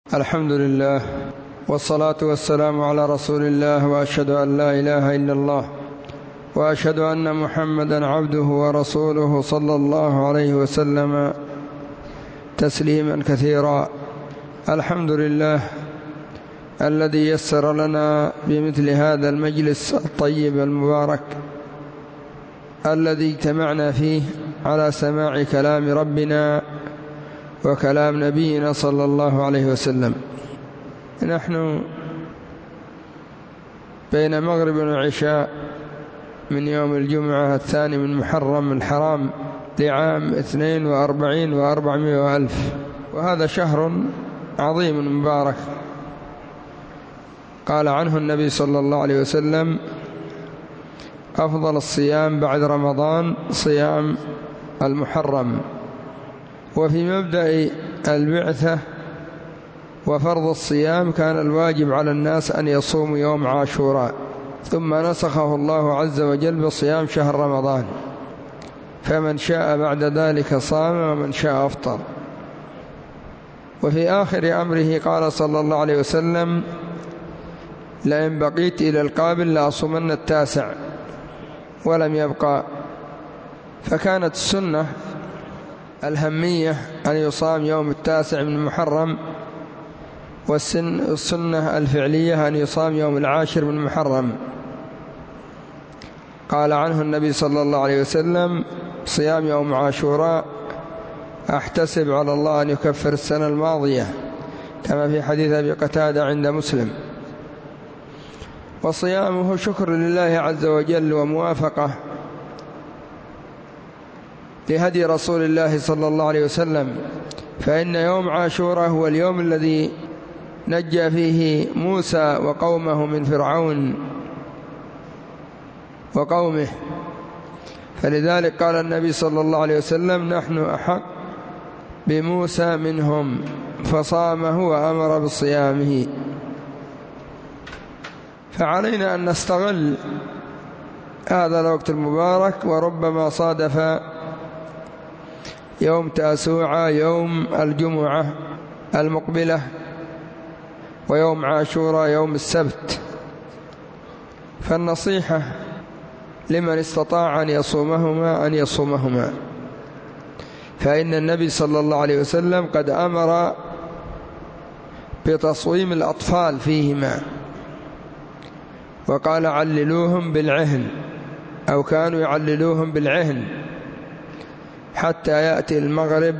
الحمد لله والصلاة والسلام على رسول الله، وأشهد أن لا إله إلا الله، وأشهد أن محمدا عبده ورسوله صلى الله عليه وسلم تسليما كثيرا. الحمد لله الذي يسر لنا بمثل هذا المجلس الطيب المبارك الذي اجتمعنا فيه على سماع كلام ربنا وكلام نبينا صلى الله عليه وسلم. نحن بين مغرب وعشاء من يوم الجمعة 2 من محرم الحرام لعام 42 و400 ألف، وهذا شهر عظيم مبارك قال عنه النبي صلى الله عليه وسلم: أفضل الصيام بعد رمضان صيام المحرم. وفي مبدأ البعثة وفرض الصيام كان الواجب على الناس أن يصوموا يوم عاشوراء، ثم نسخه الله عز وجل بصيام شهر رمضان، فمن شاء بعد ذلك صام ومن شاء أفطر. وفي آخر أمره قال صلى الله عليه وسلم: لئن بقيت إلى القابل لأصومن 9، ولم يبقى. فكانت السنة الهمية أن يصام يوم 9 من محرم، والسنة الفعلية أن يصام يوم 10 من محرم. قال عنه النبي صلى الله عليه وسلم: صيام يوم عاشوراء أحتسب على الله أن يكفر السنة الماضية، كما في حديث أبي قتادة عند مسلم. وصيامه شكر لله عز وجل وموافقة لهدي رسول الله صلى الله عليه وسلم، فإن يوم عاشوراء هو اليوم الذي نجى فيه موسى وقومه من فرعون وقومه، فلذلك قال النبي صلى الله عليه وسلم: نحن أحق بموسى منهم، فصامه وأمر بصيامه. فعلينا أن نستغل هذا الوقت المبارك، وربما صادف يوم تاسوعة يوم الجمعة المقبلة، ويوم عاشوراء يوم السبت، فالنصيحة لمن استطاع أن يصومهما أن يصومهما، فإن النبي صلى الله عليه وسلم قد أمر بتصويم الأطفال فيهما، وقال: عللوهم بالعهن، أو كانوا يعللوهم بالعهن حتى يأتي المغرب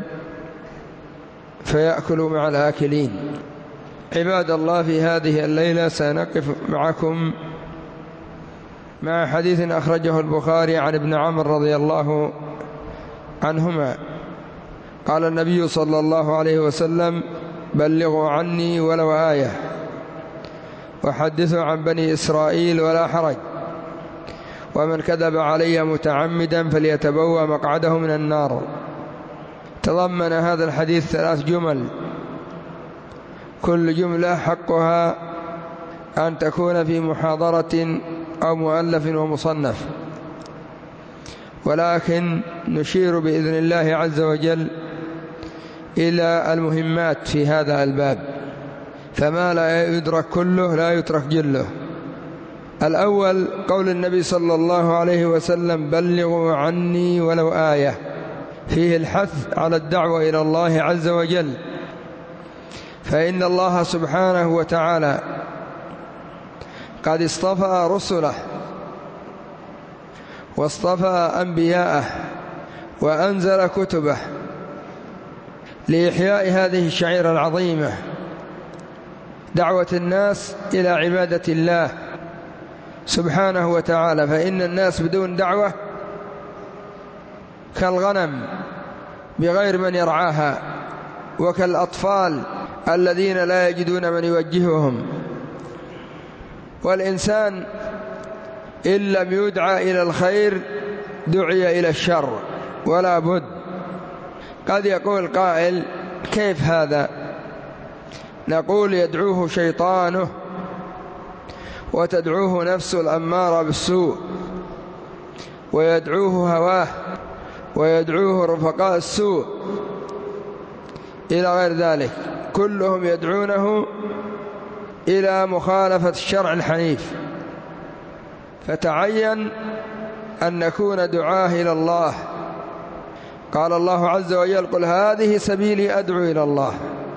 فيأكلوا مع الآكلين. عباد الله، في هذه الليلة سنقف معكم مع حديث أخرجه البخاري عن ابن عمرو رضي الله عنهما قال النبي صلى الله عليه وسلم: بلغوا عني ولو آية، وحدثوا عن بني إسرائيل ولا حرج، ومن كذب علي متعمدا فليتبوأ مقعده من النار. تضمن هذا الحديث 3 جمل، كل جملة حقها أن تكون في محاضرة أو مؤلف ومصنف، ولكن نشير بإذن الله عز وجل إلى المهمات في هذا الباب، فما لا يدرك كله لا يترك جله. الأول قول النبي صلى الله عليه وسلم: بلغوا عني ولو آية، فيه الحث على الدعوة إلى الله عز وجل، فإن الله سبحانه وتعالى قد اصطفى رسله واصطفى أنبياءه وأنزل كتبه لإحياء هذه الشعيرة العظيمة، دعوة الناس إلى عبادة الله سبحانه وتعالى. فإن الناس بدون دعوة كالغنم بغير من يرعاها، وكالأطفال الذين لا يجدون من يوجههم. والإنسان إن لم يدعى إلى الخير دعي إلى الشر ولا بد. قد يقول قائل: كيف هذا؟ نقول: يدعوه شيطانه، وتدعوه نفسه الأمارة بالسوء، ويدعوه هواه، ويدعوه رفقاء السوء إلى غير ذلك. كلهم يدعونه إلى مخالفة الشرع الحنيف، فتعين أن نكون دعاة إلى الله. قال الله عز وجل: قل هذه سبيلي أدعو إلى الله.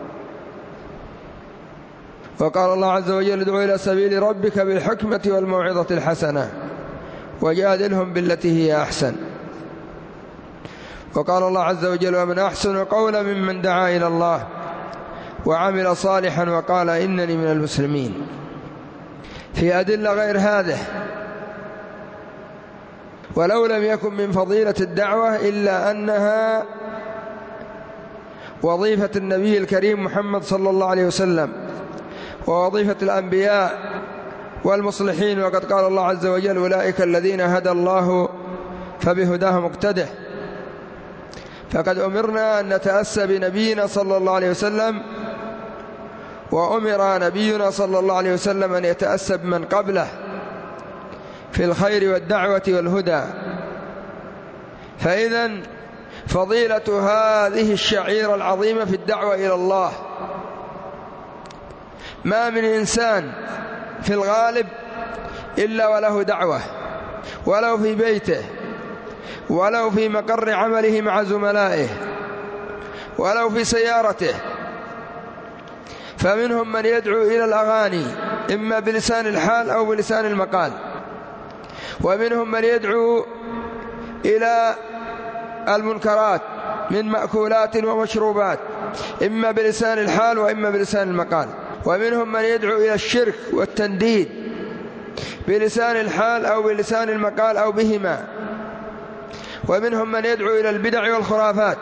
وقال الله عز وجل: ادعو إلى سبيل ربك بالحكمة والموعظة الحسنة وجادلهم بالتي هي أحسن. وقال الله عز وجل: ومن أحسن قولا ممن دعا إلى الله وعمل صالحا وقال إنني من المسلمين. في أدلة غير هذه. ولو لم يكن من فضيلة الدعوة إلا أنها وظيفة النبي الكريم محمد صلى الله عليه وسلم ووظيفة الأنبياء والمصلحين. وقد قال الله عز وجل: أولئك الذين هدى الله فبهداه مقتده. فقد أمرنا أن نتأسى بنبينا صلى الله عليه وسلم، وأمر نبينا صلى الله عليه وسلم أن يتأسى بمن قبله في الخير والدعوة والهدى. فإذا فضيلة هذه الشعيرة العظيمة في الدعوة إلى الله. ما من إنسان في الغالب إلا وله دعوة، ولو في بيته، ولو في مقر عمله مع زملائه، ولو في سيارته. فمنهم من يدعو إلى الأغاني إما بلسان الحال أو بلسان المقال، ومنهم من يدعو إلى المنكرات من مأكولات ومشروبات إما بلسان الحال وإما بلسان المقال، ومنهم من يدعو إلى الشرك والتنديد بلسان الحال أو بلسان المقال أو بهما، ومنهم من يدعو إلى البدع والخرافات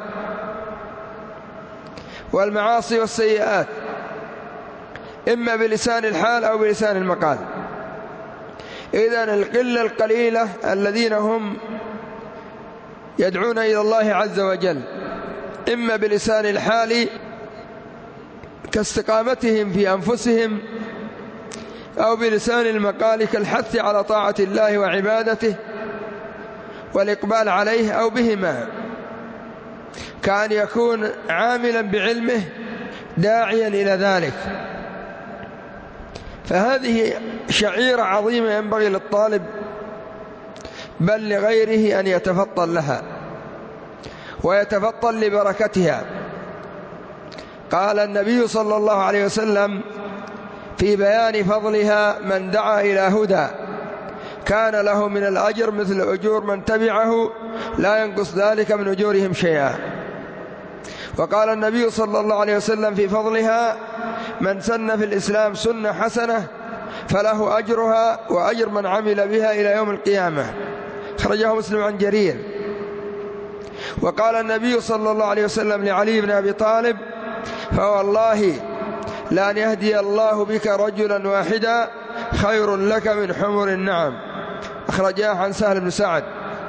والمعاصي والسيئات إما بلسان الحال أو بلسان المقال. إذن القلة القليلة الذين هم يدعون إلى الله عز وجل إما بلسان الحال كاستقامتهم في أنفسهم، أو بلسان المقال كالحث على طاعة الله وعبادته والإقبال عليه، أو بهما كأن يكون عاملا بعلمه داعيا إلى ذلك. فهذه شعيرة عظيمة ينبغي للطالب بل لغيره أن يتفطن لها ويتفطن لبركتها. قال النبي صلى الله عليه وسلم في بيان فضلها: من دعا إلى هدى كان له من الأجر مثل أجور من تبعه لا ينقص ذلك من أجورهم شيئا. وقال النبي صلى الله عليه وسلم في فضلها: من سن في الإسلام سنة حسنة فله أجرها وأجر من عمل بها إلى يوم القيامة. خرجه مسلم عن جرير. وقال النبي صلى الله عليه وسلم لعلي بن أبي طالب: فوالله لأن يهدي الله بك رجلا واحدا خير لك من حمر النعم. أخرجاه عن سهل بن سعد.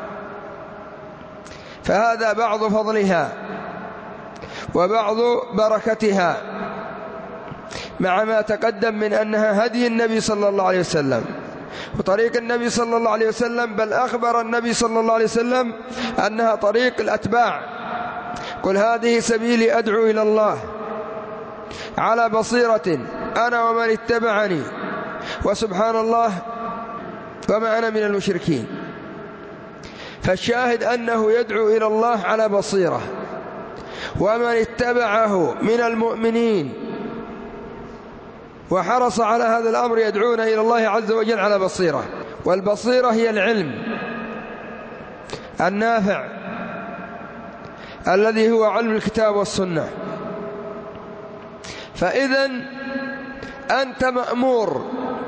فهذا بعض فضلها وبعض بركتها، مع ما تقدم من أنها هدي النبي صلى الله عليه وسلم وطريق النبي صلى الله عليه وسلم، بل أخبر النبي صلى الله عليه وسلم أنها طريق الأتباع. قل هذه سبيلي أدعو إلى الله على بصيرة أنا ومن اتبعني وسبحان الله وما أنا من المشركين. فالشاهد أنه يدعو إلى الله على بصيرة، ومن اتبعه من المؤمنين وحرص على هذا الأمر يدعون إلى الله عز وجل على بصيرة. والبصيرة هي العلم النافع الذي هو علم الكتاب والسنة. فإذا أنت مأمور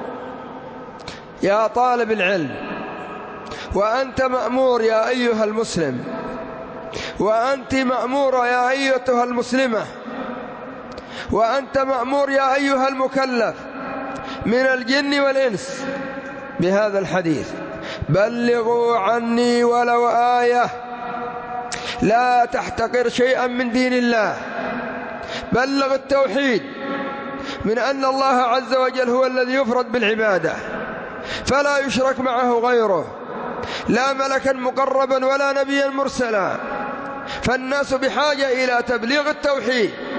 يا طالب العلم، وأنت مأمور يا أيها المسلم، وأنت مأمورة يا أيتها المسلمة، وأنت مأمور يا أيها المكلف من الجن والإنس بهذا الحديث: بلغوا عني ولو آية. لا تحتقر شيئا من دين الله، بلغ التوحيد من أن الله عز وجل هو الذي يفرد بالعبادة فلا يشرك معه غيره، لا ملكا مقربا ولا نبيا مرسلا. فالناس بحاجة إلى تبليغ التوحيد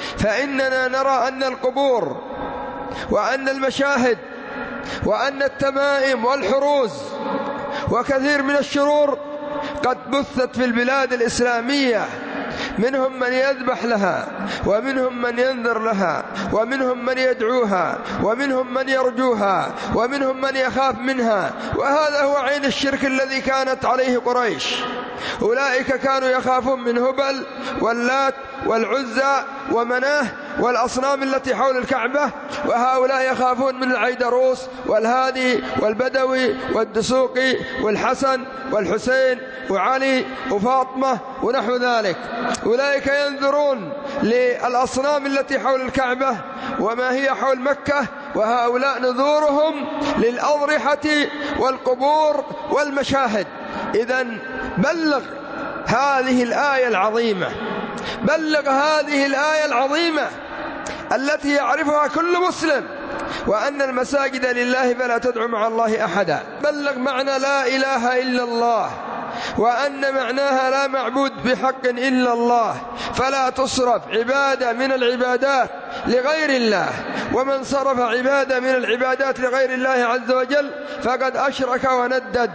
فإننا نرى أن القبور وأن المشاهد وأن التمائم والحروز وكثير من الشرور قد بثت في البلاد الإسلامية، منهم من يذبح لها، ومنهم من ينذر لها، ومنهم من يدعوها، ومنهم من يرجوها، ومنهم من يخاف منها. وهذا هو عين الشرك الذي كانت عليه قريش. أولئك كانوا يخافون من هبل واللات والعزى ومناه والأصنام التي حول الكعبة، وهؤلاء يخافون من العيدروس والهادي والبدوي والدسوقي والحسن والحسين وعلي وفاطمة ونحو ذلك. أولئك ينذرون للأصنام التي حول الكعبة وما هي حول مكة، وهؤلاء نذورهم للأضرحة والقبور والمشاهد. إذن بلغ هذه الآية العظيمة، بلغ هذه الآية العظيمة التي يعرفها كل مسلم، وأن المساجد لله فلا تدعو مع الله أحدا. بلغ معنى لا إله إلا الله، وأن معناها لا معبود بحق إلا الله، فلا تصرف عبادة من العبادات لغير الله، ومن صرف عبادة من العبادات لغير الله عز وجل فقد أشرك وندد،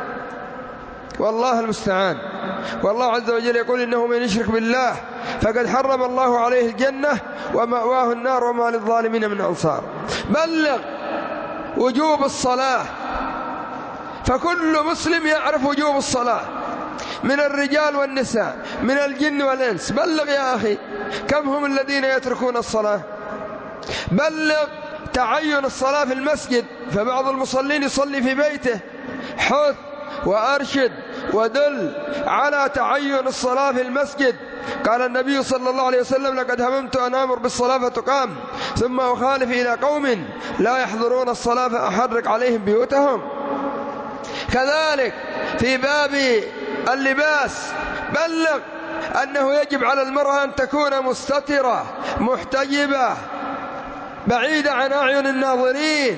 والله المستعان. والله عز وجل يقول إنه من يشرك بالله فقد حرم الله عليه الجنة ومأواه النار وما للظالمين من أنصار. بلغ وجوب الصلاة، فكل مسلم يعرف وجوب الصلاة من الرجال والنساء من الجن والإنس. بلغ يا أخي، كم هم الذين يتركون الصلاة؟ بلغ تعين الصلاة في المسجد، فبعض المصلين يصلي في بيته. حث وأرشد ودل على تعين الصلاة في المسجد. قال النبي صلى الله عليه وسلم: لقد هممت أن آمر بالصلاة فتقام ثم أخالف إلى قوم لا يحضرون الصلاة فأحرق عليهم بيوتهم. كذلك في باب اللباس بلغ أنه يجب على المرأة أن تكون مستترة محتجبة بعيدة عن أعين الناظرين.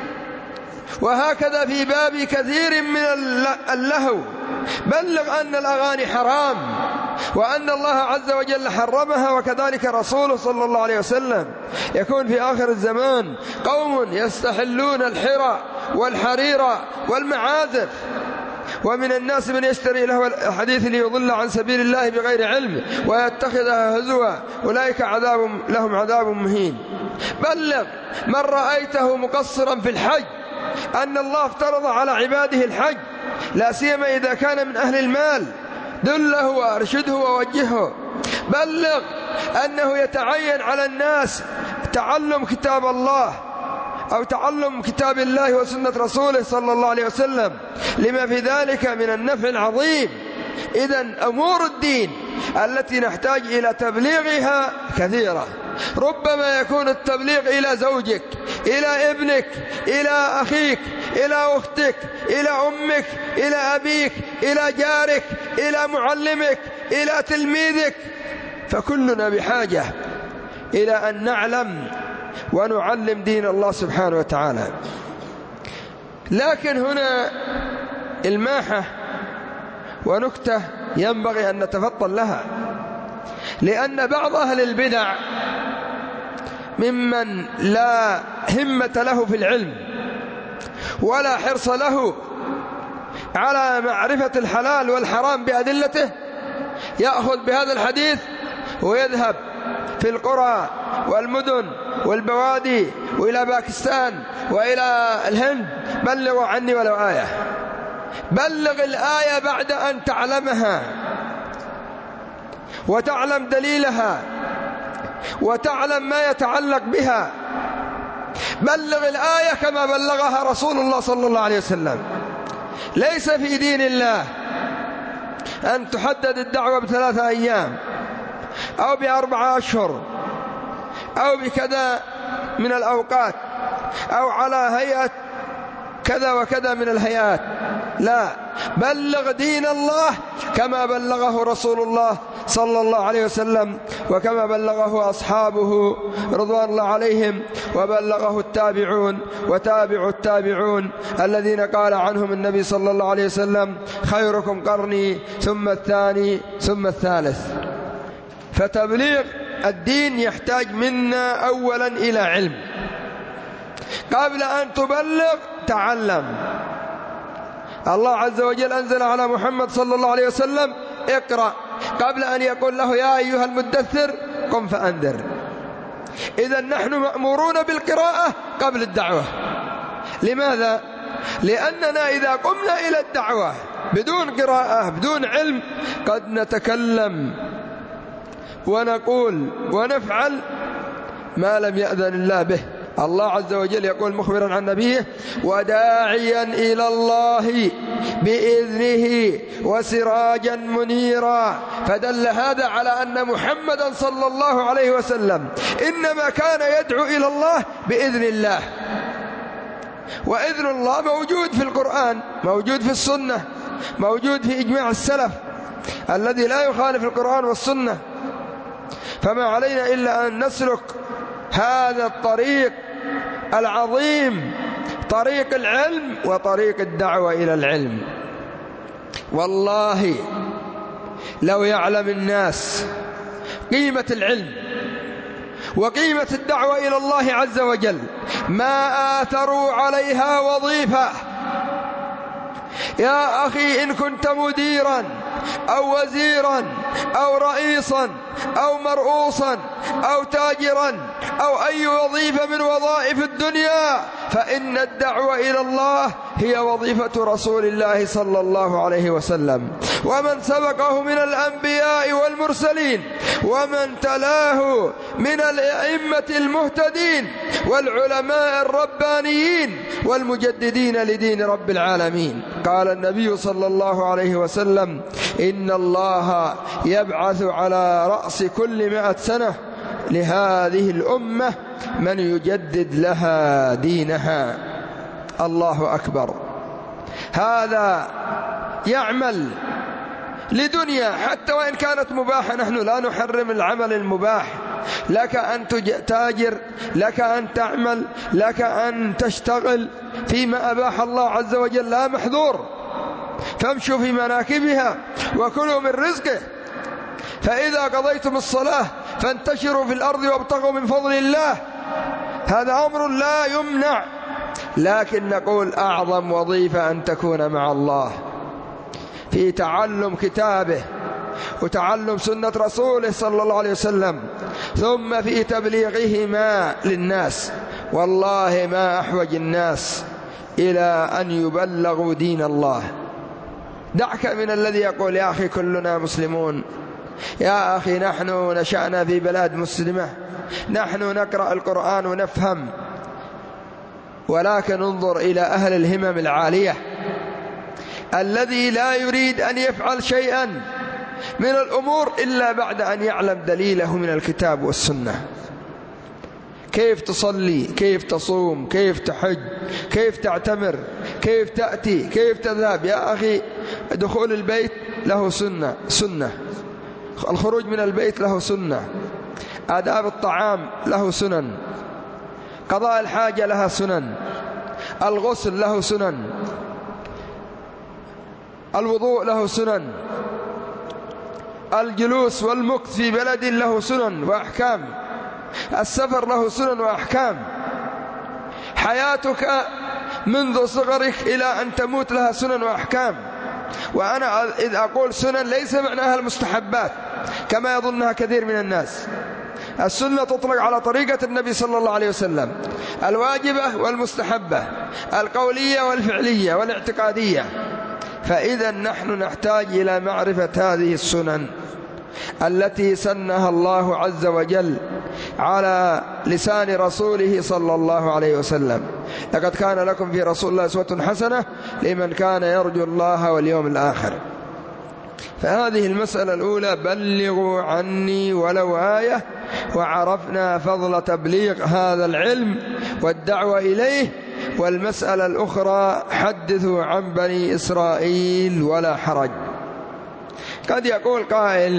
وهكذا في باب كثير من اللهو بلغ أن الأغاني حرام، وأن الله عز وجل حرمها، وكذلك رسوله صلى الله عليه وسلم. يكون في آخر الزمان قوم يستحلون الحرى والحرير والمعازف، ومن الناس من يشتري له الحديث ليضل عن سبيل الله بغير علم ويتخذها هزوا، أولئك لهم عذاب مهين. بلغ من رأيته مقصرا في الحج أن الله افترض على عباده الحج، لا سيما إذا كان من أهل المال، دله وأرشده ووجهه. بلغ أنه يتعين على الناس تعلم كتاب الله أو تعلم كتاب الله وسنة رسوله صلى الله عليه وسلم، لما في ذلك من النفع العظيم. إذن أمور الدين التي نحتاج إلى تبليغها كثيرة. ربما يكون التبليغ إلى زوجك، إلى ابنك، إلى أخيك، إلى أختك، إلى أمك، إلى أبيك، إلى جارك، إلى معلمك، إلى تلميذك. فكلنا بحاجة إلى أن نعلم ونعلم دين الله سبحانه وتعالى. لكن هنا الماحة ونكتة ينبغي أن نتفطن لها، لأن بعض أهل البدع ممن لا همة له في العلم ولا حرص له على معرفة الحلال والحرام بأدلته يأخذ بهذا الحديث ويذهب في القرى والمدن والبوادي وإلى باكستان وإلى الهند: بلغوا عني ولو آية. بلغ الآية بعد أن تعلمها وتعلم دليلها وتعلم ما يتعلق بها. بلغ الآية كما بلغها رسول الله صلى الله عليه وسلم. ليس في دين الله أن تحدد الدعوة ب3 أيام أو ب4 أشهر أو بكذا من الأوقات أو على هيئة كذا وكذا من الهيئات. لا، بلغ دين الله كما بلغه رسول الله صلى الله عليه وسلم، وكما بلغه أصحابه رضوان الله عليهم، وبلغه التابعون وتابع التابعون الذين قال عنهم النبي صلى الله عليه وسلم: خيركم قرني ثم الثاني ثم الثالث. فتبليغ الدين يحتاج منا أولا إلى علم. قبل أن تبلغ تعلم. الله عز وجل أنزل على محمد صلى الله عليه وسلم اقرأ قبل أن يقول له يا أيها المدثر قم فأنذر. إذن نحن مأمورون بالقراءة قبل الدعوة. لماذا؟ لأننا إذا قمنا إلى الدعوة بدون قراءة بدون علم قد نتكلم ونقول ونفعل ما لم يأذن الله به. الله عز وجل يقول مخبرا عن نبيه وداعيا إلى الله بإذنه وسراجا منيرا. فدل هذا على أن محمدا صلى الله عليه وسلم إنما كان يدعو إلى الله بإذن الله. وإذن الله موجود في القرآن، موجود في السنة، موجود في إجماع السلف الذي لا يخالف القرآن والسنة. فما علينا إلا أن نسلك هذا الطريق العظيم، طريق العلم وطريق الدعوة إلى العلم. والله لو يعلم الناس قيمة العلم وقيمة الدعوة إلى الله عز وجل ما آثروا عليها وظيفة. يا أخي إن كنت مديرا أو وزيرا أو رئيسا أو مرؤوسا أو تاجرا أو أي وظيفة من وظائف الدنيا فإن الدعوة إلى الله هي وظيفة رسول الله صلى الله عليه وسلم ومن سبقه من الأنبياء والمرسلين ومن تلاه من الأئمة المهتدين والعلماء الربانيين والمجددين لدين رب العالمين. قال النبي صلى الله عليه وسلم إن الله يبعث على رأس كل 100 سنة لهذه الأمة من يجدد لها دينها. الله أكبر. هذا يعمل لدنيا حتى وإن كانت مباحة، نحن لا نحرم العمل المباح، لك أن تاجر، لك أن تعمل، لك أن تشتغل فيما أباح الله عز وجل، لا محظور. فامشوا في مناكبها وكلوا من رزقه. فإذا قضيتم الصلاة فانتشروا في الأرض وابتغوا من فضل الله. هذا أمر لا يمنع، لكن نقول أعظم وظيفة أن تكون مع الله في تعلم كتابه وتعلم سنة رسوله صلى الله عليه وسلم، ثم في تبليغهما للناس. والله ما أحوج الناس إلى أن يبلغوا دين الله. دعك من الذي يقول يا أخي كلنا مسلمون، يا أخي نحن نشأنا في بلاد مسلمة، نحن نقرأ القرآن ونفهم، ولكن انظر إلى أهل الهمم العالية الذي لا يريد أن يفعل شيئا من الأمور إلا بعد أن يعلم دليله من الكتاب والسنة. كيف تصلي، كيف تصوم، كيف تحج، كيف تعتمر، كيف تأتي، كيف تذهب. يا أخي دخول البيت له سنة، الخروج من البيت له سنة، آداب الطعام له سنن، قضاء الحاجة لها سنن، الغسل له سنن، الوضوء له سنن، الجلوس والمكث في بلد له سنن وأحكام، السفر له سنن وأحكام. حياتك منذ صغرك إلى أن تموت لها سنن وأحكام. وأنا إذا أقول سنن ليس معناها المستحبات كما يظنها كثير من الناس. السنة تطلق على طريقة النبي صلى الله عليه وسلم، الواجبة والمستحبة، القولية والفعلية والاعتقادية. فإذا نحن نحتاج إلى معرفة هذه السنن التي سنها الله عز وجل على لسان رسوله صلى الله عليه وسلم. لقد كان لكم في رسول الله أسوة حسنة لمن كان يرجو الله واليوم الآخر. فهذه المسألة الأولى بلغوا عني ولو آية، وعرفنا فضل تبليغ هذا العلم والدعوة إليه. والمسألة الأخرى حدثوا عن بني إسرائيل ولا حرج. قد يقول قائل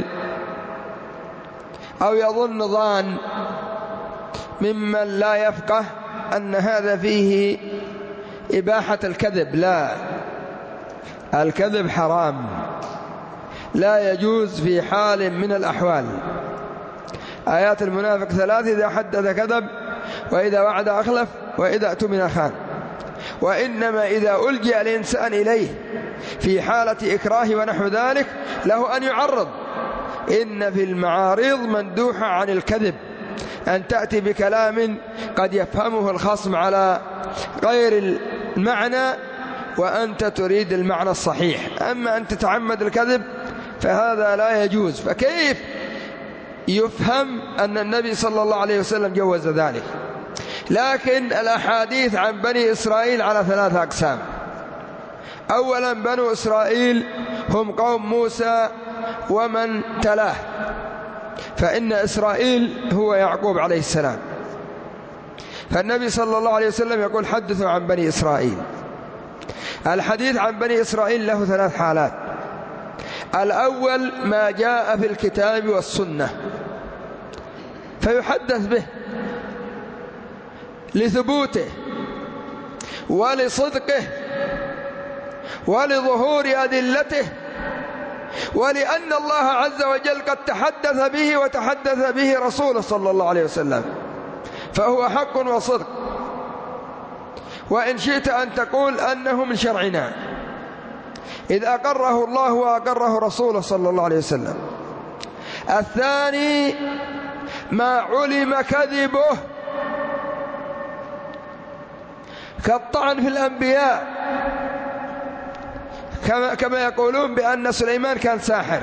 أو يظن ظان ممن لا يفقه أن هذا فيه إباحة الكذب. لا، الكذب حرام، لا يجوز في حال من الأحوال. آيات المنافق 3: إذا حدث كذب، وإذا وعد أخلف، وإذا اؤتمن خان. وإنما إذا ألجأ الإنسان إليه في حالة إكراه ونحو ذلك له أن يعرض. إن في المعارض مندوحة عن الكذب، أن تأتي بكلام قد يفهمه الخصم على غير المعنى وأنت تريد المعنى الصحيح. أما أن تتعمد الكذب فهذا لا يجوز. فكيف يفهم أن النبي صلى الله عليه وسلم جوز ذلك؟ لكن الأحاديث عن بني إسرائيل على 3 أقسام. أولا بنو إسرائيل هم قوم موسى ومن تلاه، فإن إسرائيل هو يعقوب عليه السلام. فالنبي صلى الله عليه وسلم يقول: حدثوا عن بني إسرائيل. الحديث عن بني إسرائيل له 3 حالات. الأول ما جاء في الكتاب والسنة فيحدث به لثبوته ولصدقه ولظهور أدلته، ولأن الله عز وجل قد تحدث به وتحدث به رسوله صلى الله عليه وسلم، فهو حق وصدق. وإن شئت أن تقول أنه من شرعنا إذ أقره الله وأقره رسوله صلى الله عليه وسلم. الثاني ما علم كذبه كالطعن في الأنبياء، كما يقولون بأن سليمان كان ساحر،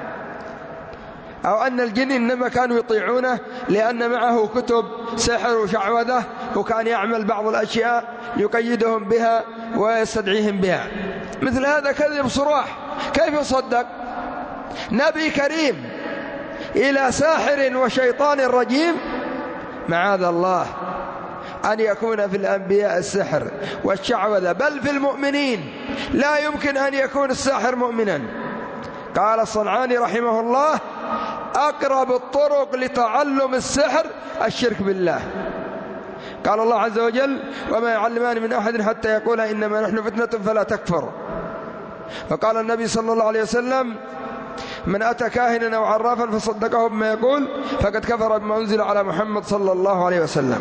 أو أن الجن إنما كانوا يطيعونه لأن معه كتب سحر وشعوذة، وكان يعمل بعض الأشياء يقيدهم بها ويستدعيهم بها. مثل هذا كذب صراح، كيف يصدق نبي كريم إلى ساحر وشيطان رجيم؟ معاذ الله أن يكون في الأنبياء السحر والشعوذة، بل في المؤمنين لا يمكن أن يكون الساحر مؤمنا. قال الصنعاني رحمه الله: أقرب الطرق لتعلم السحر الشرك بالله. قال الله عز وجل: وما يعلمان من أحد حتى يقول إنما نحن فتنة فلا تكفر. وقال النبي صلى الله عليه وسلم: من أتى كاهنا أو عرافا فصدقه بما يقول فقد كفر بما أنزل على محمد صلى الله عليه وسلم.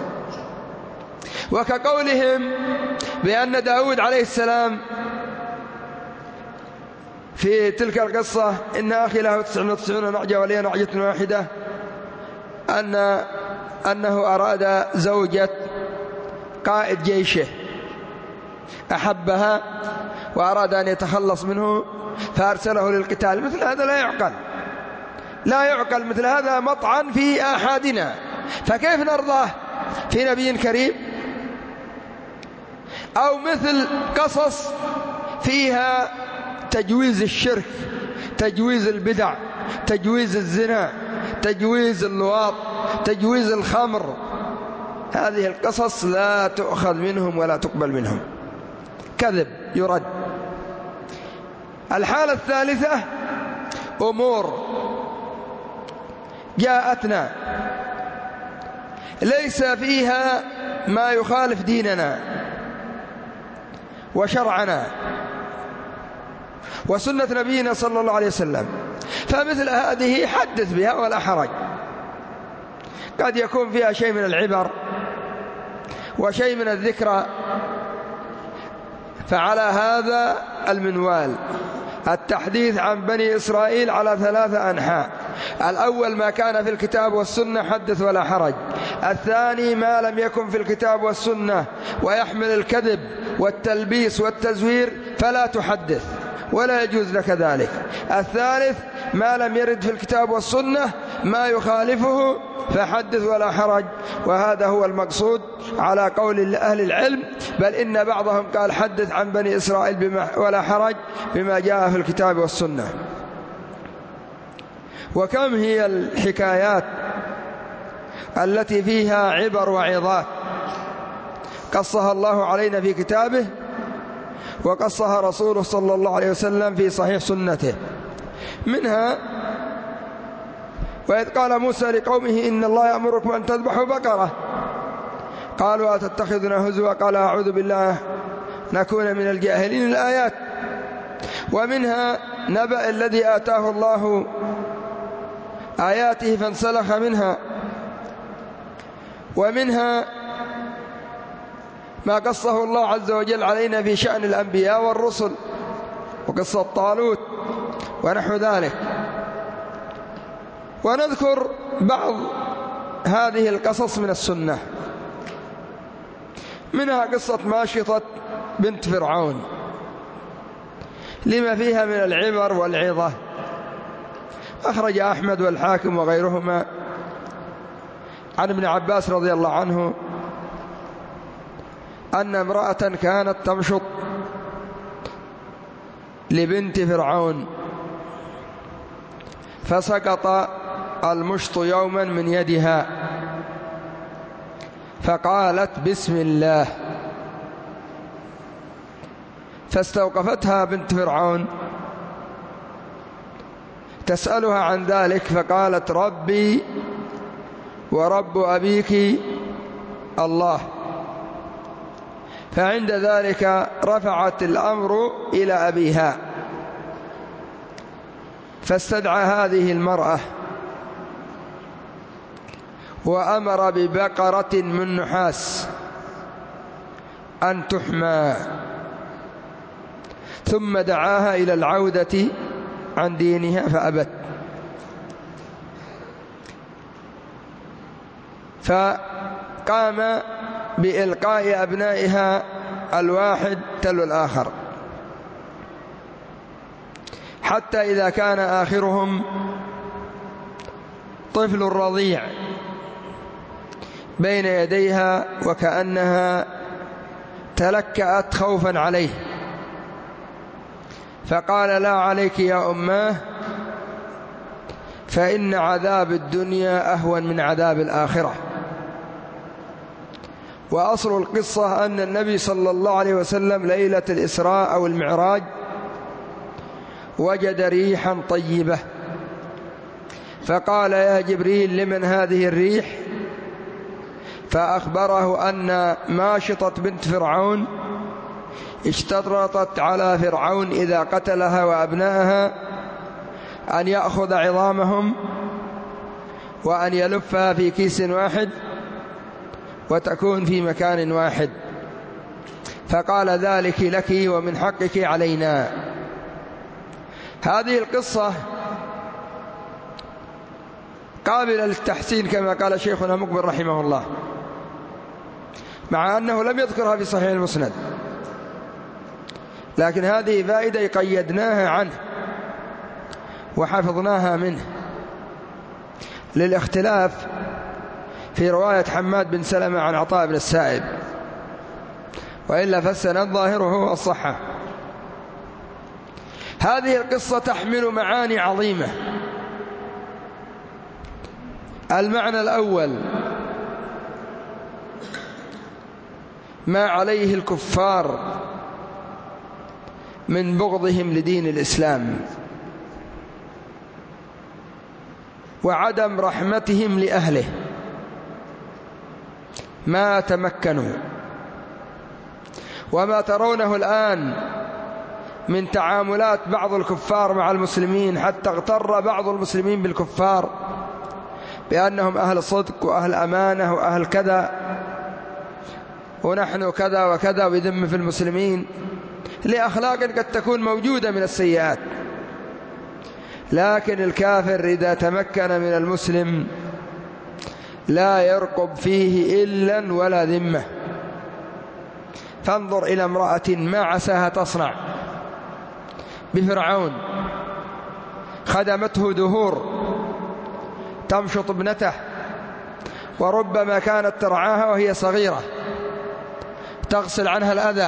وكقولهم بأن داود عليه السلام في تلك القصة: إن أخي له 99 نعجة ولي نعجة واحدة، أنه أراد زوجة قائد جيشه أحبها وأراد أن يتخلص منه فأرسله للقتال. مثل هذا لا يعقل، مثل هذا مطعن في آحادنا، فكيف نرضاه في نبي كريم؟ أو مثل قصص فيها تجويز الشرك، تجويز البدع، تجويز الزنا، تجويز اللواط، تجويز الخمر. هذه القصص لا تؤخذ منهم ولا تقبل منهم، كذب يرد. الحالة الثالثة أمور جاءتنا ليس فيها ما يخالف ديننا وشرعنا وسنة نبينا صلى الله عليه وسلم، فمثل هذه حدث بها ولا حرج. قد يكون فيها شيء من العبر وشيء من الذكرى. فعلى هذا المنوال التحديث عن بني إسرائيل على 3 أنحاء: الأول ما كان في الكتاب والسنة حدث ولا حرج، الثاني ما لم يكن في الكتاب والسنة ويحمل الكذب والتلبيس والتزوير فلا تحدث ولا يجوز لك ذلك، الثالث ما لم يرد في الكتاب والسنة ما يخالفه فحدث ولا حرج. وهذا هو المقصود على قول أهل العلم، بل إن بعضهم قال حدث عن بني إسرائيل ولا حرج بما جاء في الكتاب والسنة. وكم هي الحكايات التي فيها عبر وعظات قصها الله علينا في كتابه وقصها رسوله صلى الله عليه وسلم في صحيح سنته. منها: وإذ قال موسى لقومه إن الله يأمركم أن تذبحوا بقرة قالوا أتتخذنا هزوا قال أعوذ بالله نكون من الجاهلين، الآيات. ومنها نبأ الذي آتاه الله آياته فانسلخ منها ومنها ما قصه الله عز وجل علينا في شأن الأنبياء والرسل، وقصة طالوت ونحو ذلك. ونذكر بعض هذه القصص من السنة. منها قصة ماشطة بنت فرعون لما فيها من العبر والعظة. أخرج أحمد والحاكم وغيرهما عن ابن عباس رضي الله عنه أن امرأة كانت تمشط لبنت فرعون، فسقط المشط يوما من يدها، فقالت بسم الله، فاستوقفتها بنت فرعون تسألها عن ذلك، فقالت ربي ورب أبيك الله. فعند ذلك رفعت الأمر إلى أبيها، فاستدعى هذه المرأة وأمر ببقرة من نحاس أن تحمى، ثم دعاها إلى العودة عن دينها فأبت. فقام بإلقاء أبنائها الواحد تلو الآخر، حتى إذا كان آخرهم طفل رضيع بين يديها وكأنها تلكأت خوفا عليه، فقال لا عليك يا أماه، فإن عذاب الدنيا أهون من عذاب الآخرة. وأصل القصة أن النبي صلى الله عليه وسلم ليلة الإسراء أو المعراج وجد ريحا طيبة، فقال يا جبريل لمن هذه الريح؟ فأخبره أن ماشطة بنت فرعون اشترطت على فرعون إذا قتلها وأبنائها أن يأخذ عظامهم وأن يلفها في كيس واحد وتكون في مكان واحد، فقال ذلك لك ومن حقك علينا. هذه القصة قابلة للتحسين كما قال شيخنا مقبل رحمه الله، مع أنه لم يذكرها في صحيح المسند، لكن هذه فائدة قيدناها عنه وحفظناها منه للاختلاف في رواية حماد بن سلمة عن عطاء بن السائب، وإلا فالسند ظاهره الصحة. هذه القصة تحمل معاني عظيمة. المعنى الأول ما عليه الكفار من بغضهم لدين الإسلام وعدم رحمتهم لأهله، ما تمكنوا. وما ترونه الآن من تعاملات بعض الكفار مع المسلمين، حتى اغتر بعض المسلمين بالكفار بأنهم أهل صدق وأهل أمانة وأهل كذا ونحن كذا وكذا، ويذم في المسلمين لأخلاق قد تكون موجودة من السيئات. لكن الكافر إذا تمكن من المسلم لا يرقب فيه إلا ولا ذمة. فانظر إلى امرأة ما عساها تصنع بفرعون، خدمته دهور تمشط ابنته، وربما كانت ترعاها وهي صغيرة تغسل عنها الأذى،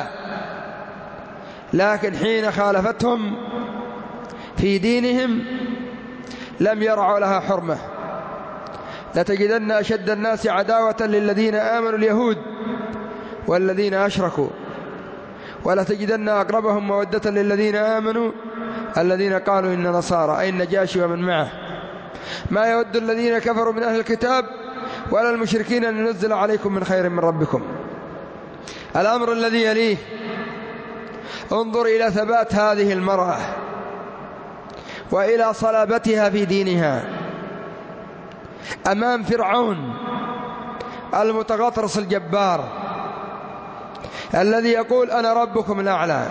لكن حين خالفتهم في دينهم لم يرعوا لها حرمة. لتجدن أشد الناس عداوة للذين آمنوا اليهود والذين أشركوا، ولتجدن أقربهم مودة للذين آمنوا الذين قالوا إن نصارى، أي النجاشي ومن معه، ما يود الذين كفروا من أهل الكتاب ولا المشركين أن ينزل عليكم من خير من ربكم. الأمر الذي يليه، انظر إلى ثبات هذه المرأة وإلى صلابتها في دينها أمام فرعون المتغطرس الجبار الذي يقول أنا ربكم الأعلى،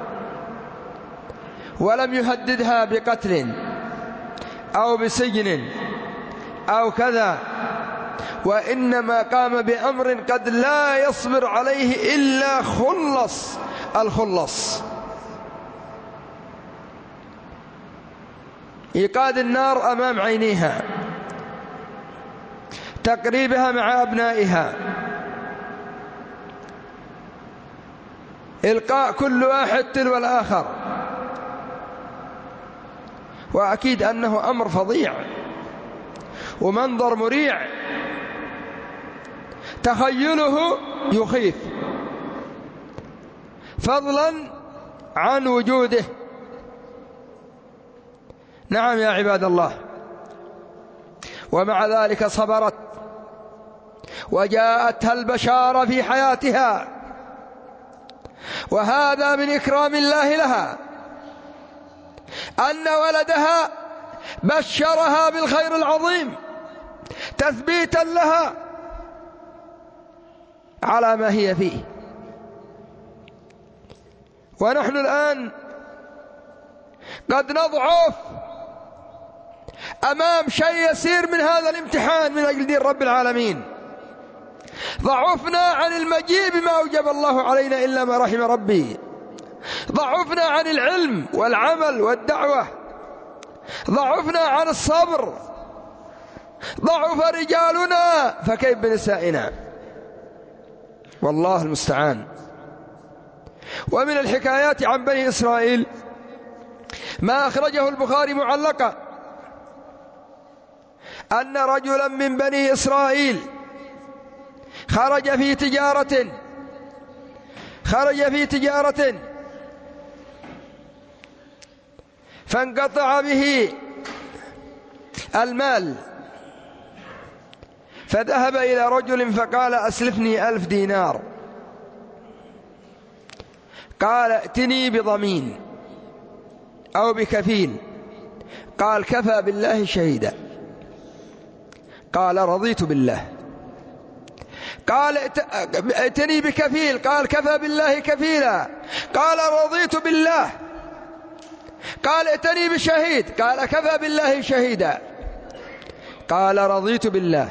ولم يهددها بقتل أو بسجن أو كذا، وإنما قام بأمر قد لا يصبر عليه إلا الخلص. إيقاد النار أمام عينيها، تقريبها مع أبنائها، إلقاء كل واحد تلو الآخر، وأكيد أنه أمر فظيع ومنظر مريع تخيله يخيف، فضلا عن وجوده. نعم يا عباد الله، ومع ذلك صبرت وجاءتها البشارة في حياتها، وهذا من إكرام الله لها أن ولدها بشرها بالخير العظيم تثبيتا لها على ما هي فيه. ونحن الآن قد نضعف أمام شيء يسير من هذا الامتحان من أجل دين رب العالمين، ضعفنا عن المجيء بما أوجب الله علينا إلا ما رحم ربي، ضعفنا عن العلم والعمل والدعوة، ضعفنا عن الصبر، ضعف رجالنا فكيف بنسائنا، والله المستعان. ومن الحكايات عن بني إسرائيل ما أخرجه البخاري معلقا أن رجلا من بني إسرائيل خرج في تجارة فانقطع به المال، فذهب إلى رجل فقال أسلفني 1000 دينار. قال ائتني بضمين أو بكفيل. قال كفى بالله شهيدا. قال رضيت بالله. قال ائتني بكفيل. قال كفى بالله كفيلا. قال رضيت بالله. قال ائتني بشهيد. قال كفى بالله شهيدا. قال رضيت بالله.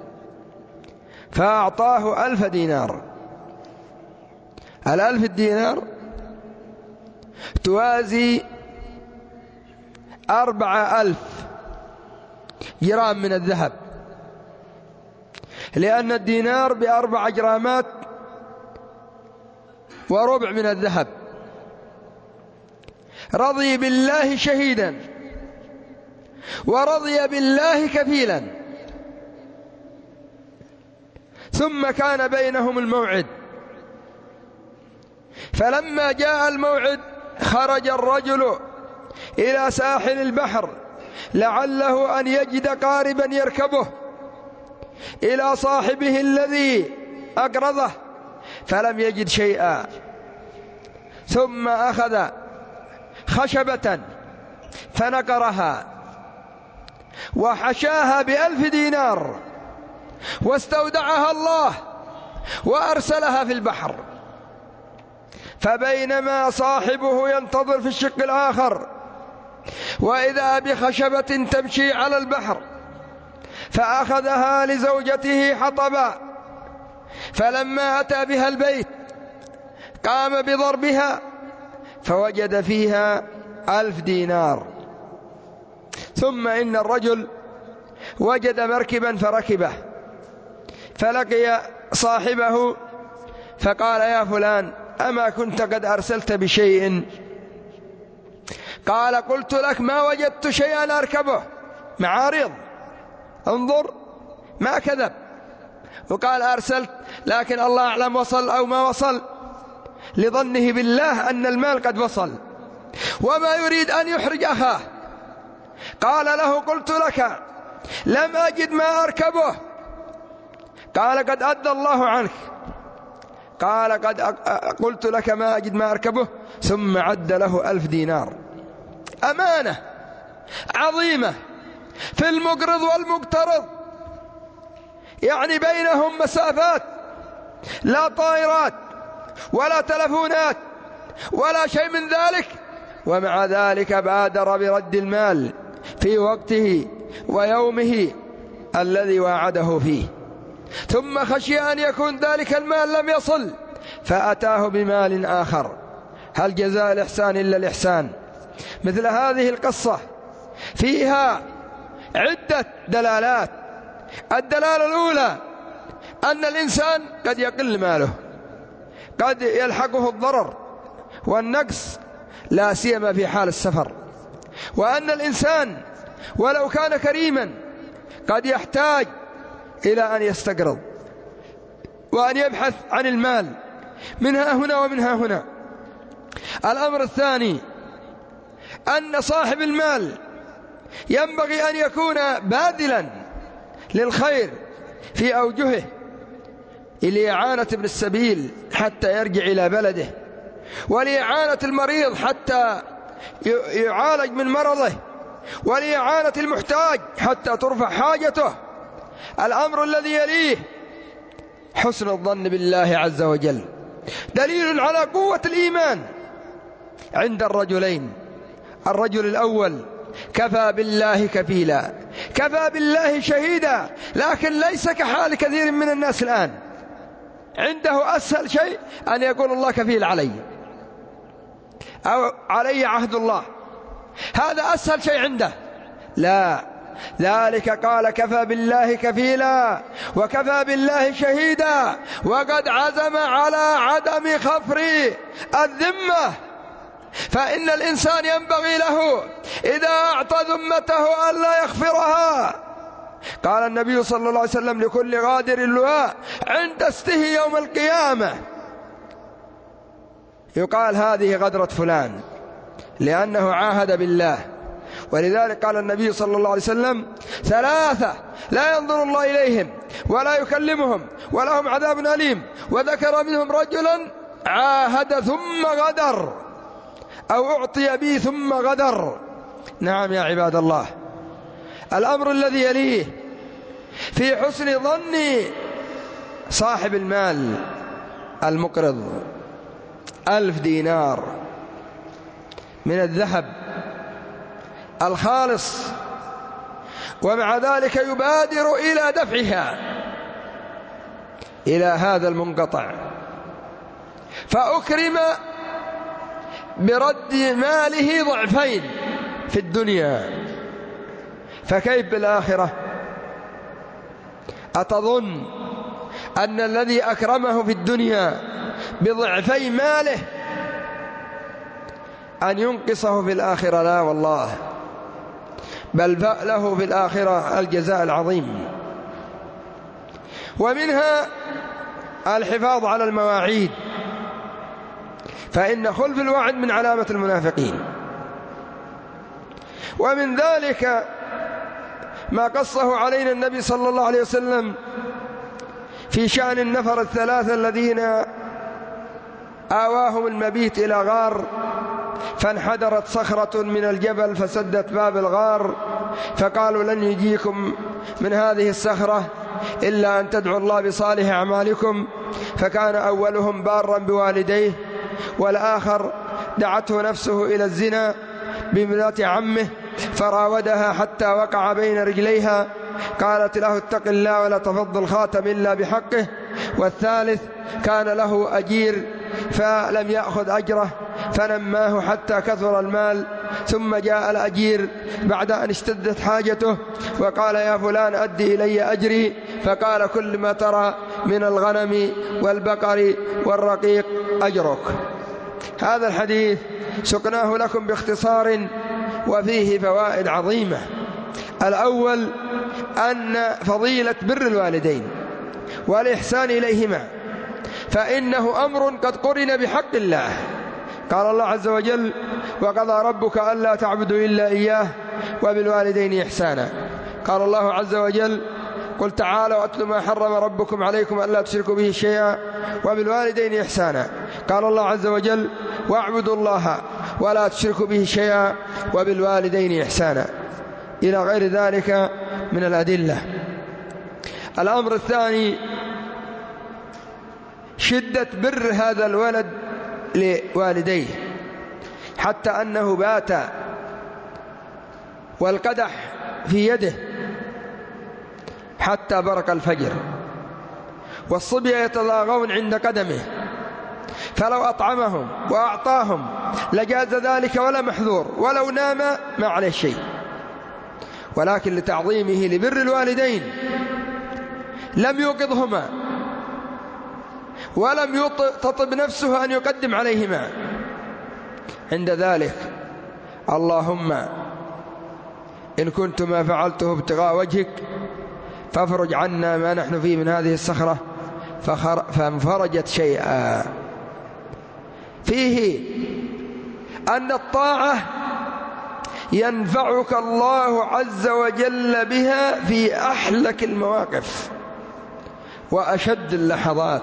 فأعطاه 1000 دينار. 1000 دينار توازي 4000 جرام من الذهب، لأن الدينار ب4 جرامات وربع من الذهب. رضي بالله شهيدا ورضي بالله كفيلا. ثم كان بينهم الموعد، فلما جاء الموعد خرج الرجل إلى ساحل البحر لعله أن يجد قاربا يركبه إلى صاحبه الذي أقرضه، فلم يجد شيئا. ثم أخذ خشبة فنقرها وحشاها ب1000 دينار واستودعها الله وأرسلها في البحر. فبينما صاحبه ينتظر في الشق الآخر وإذا بخشبة تمشي على البحر، فأخذها لزوجته حطبا، فلما أتى بها البيت قام بضربها فوجد فيها 1000 دينار. ثم إن الرجل وجد مركبا فركبه، فلقي صاحبه فقال يا فلان أما كنت قد أرسلت بشيء؟ قال قلت لك ما وجدت شيئا أركبه، معارض، انظر ما كذب. وقال أرسلت لكن الله أعلم وصل أو ما وصل، لظنه بالله أن المال قد وصل وما يريد أن يحرج أخاه. قال له قلت لك لم أجد ما أركبه. قال قد أدى الله عنك. قال قد قلت لك ما أجد ما أركبه. ثم عد له 1000 دينار. أمانة عظيمة في المقرض والمقترض، يعني بينهم مسافات، لا طائرات ولا تلفونات ولا شيء من ذلك، ومع ذلك بادر برد المال في وقته ويومه الذي واعده فيه، ثم خشي أن يكون ذلك المال لم يصل فأتاه بمال آخر. هل جزاء الإحسان إلا الإحسان؟ مثل هذه القصة فيها عدة دلالات. الدلالة الأولى أن الإنسان قد يقل ماله، قد يلحقه الضرر والنقص لا سيما في حال السفر، وأن الإنسان ولو كان كريما قد يحتاج إلى أن يستقرض وأن يبحث عن المال منها هنا ومنها هنا. الأمر الثاني أن صاحب المال ينبغي أن يكون باذلا للخير في أوجهه، لإعانة ابن السبيل حتى يرجع إلى بلده، ولإعانة المريض حتى يعالج من مرضه، ولإعانة المحتاج حتى ترفع حاجته. الأمر الذي يليه حسن الظن بالله عز وجل، دليل على قوة الإيمان عند الرجلين. الرجل الأول كفى بالله كفيلا، كفى بالله شهيدا، لكن ليس كحال كثير من الناس الآن، عنده أسهل شيء أن يقول الله كفيل علي أو علي عهد الله، هذا أسهل شيء عنده. لا، ذلك قال كفى بالله كفيلا وكفى بالله شهيدا، وقد عزم على عدم خفر الذمة. فإن الإنسان ينبغي له إذا أعطى ذمته أن لا يخفرها. قال النبي صلى الله عليه وسلم لكل غادر اللواء عند استه يوم القيامة يقال هذه غدرة فلان، لأنه عاهد بالله. ولذلك قال النبي صلى الله عليه وسلم ثلاثة لا ينظر الله إليهم ولا يكلمهم ولهم عذاب أليم، وذكر منهم رجلا عاهد ثم غدر، أو أعطي به ثم غدر. نعم يا عباد الله. الأمر الذي يليه في حسن ظن صاحب المال المقرض 1000 دينار من الذهب الخالص، ومع ذلك يبادر إلى دفعها إلى هذا المنقطع، فأكرم برد ماله ضعفين في الدنيا، فكيف بالآخرة؟ أتظن أن الذي أكرمه في الدنيا بضعفي ماله أن ينقصه في الآخرة؟ لا والله، بل له في الآخرة الجزاء العظيم. ومنها الحفاظ على المواعيد، فإن خلف الوعد من علامة المنافقين. ومن ذلك ما قصه علينا النبي صلى الله عليه وسلم في شأن النفر الثلاثة الذين آواهم المبيت إلى غار، فانحدرت صخرة من الجبل فسدت باب الغار، فقالوا لن يجيكم من هذه الصخرة إلا أن تدعوا الله بصالح أعمالكم. فكان أولهم بارا بوالديه، والآخر دعته نفسه إلى الزنا بابنة عمه فراودها حتى وقع بين رجليها، قالت له اتق الله ولا تفض الخاتم إلا بحقه. والثالث كان له أجير فلم يأخذ أجره فنماه حتى كثر المال، ثم جاء الأجير بعد أن اشتدت حاجته وقال يا فلان أدي إلي أجري، فقال كل ما ترى من الغنم والبقر والرقيق أجرك. هذا الحديث سقناه لكم باختصار وفيه فوائد عظيمة. الأول أن فضيلة بر الوالدين والإحسان إليهما، فإنه أمر قد قرن بحق الله. قال الله عز وجل وقضى ربك ألا تعبدوا إلا إياه وبالوالدين إحسانا. قال الله عز وجل قل تعالوا أتل ما حرم ربكم عليكم ألا تشركوا به شيئا وبالوالدين إحسانا. قال الله عز وجل واعبدوا الله ولا تشركوا به شيئا وبالوالدين إحسانا، إلى غير ذلك من الأدلة. الأمر الثاني شدة بر هذا الولد لوالديه، حتى أنه بات والقدح في يده حتى برق الفجر، والصبية يتلاغون عند قدمه، فلو أطعمهم وأعطاهم لجاز ذلك ولا محذور، ولو نام ما عليه شيء، ولكن لتعظيمه لبر الوالدين لم يوقظهما ولم تطب نفسه أن يقدم عليهما. عند ذلك اللهم إن كنت ما فعلته ابتغاء وجهك فافرج عنا ما نحن فيه من هذه الصخرة، فانفرجت شيئا. فيه أن الطاعة ينفعك الله عز وجل بها في أحلك المواقف وأشد اللحظات.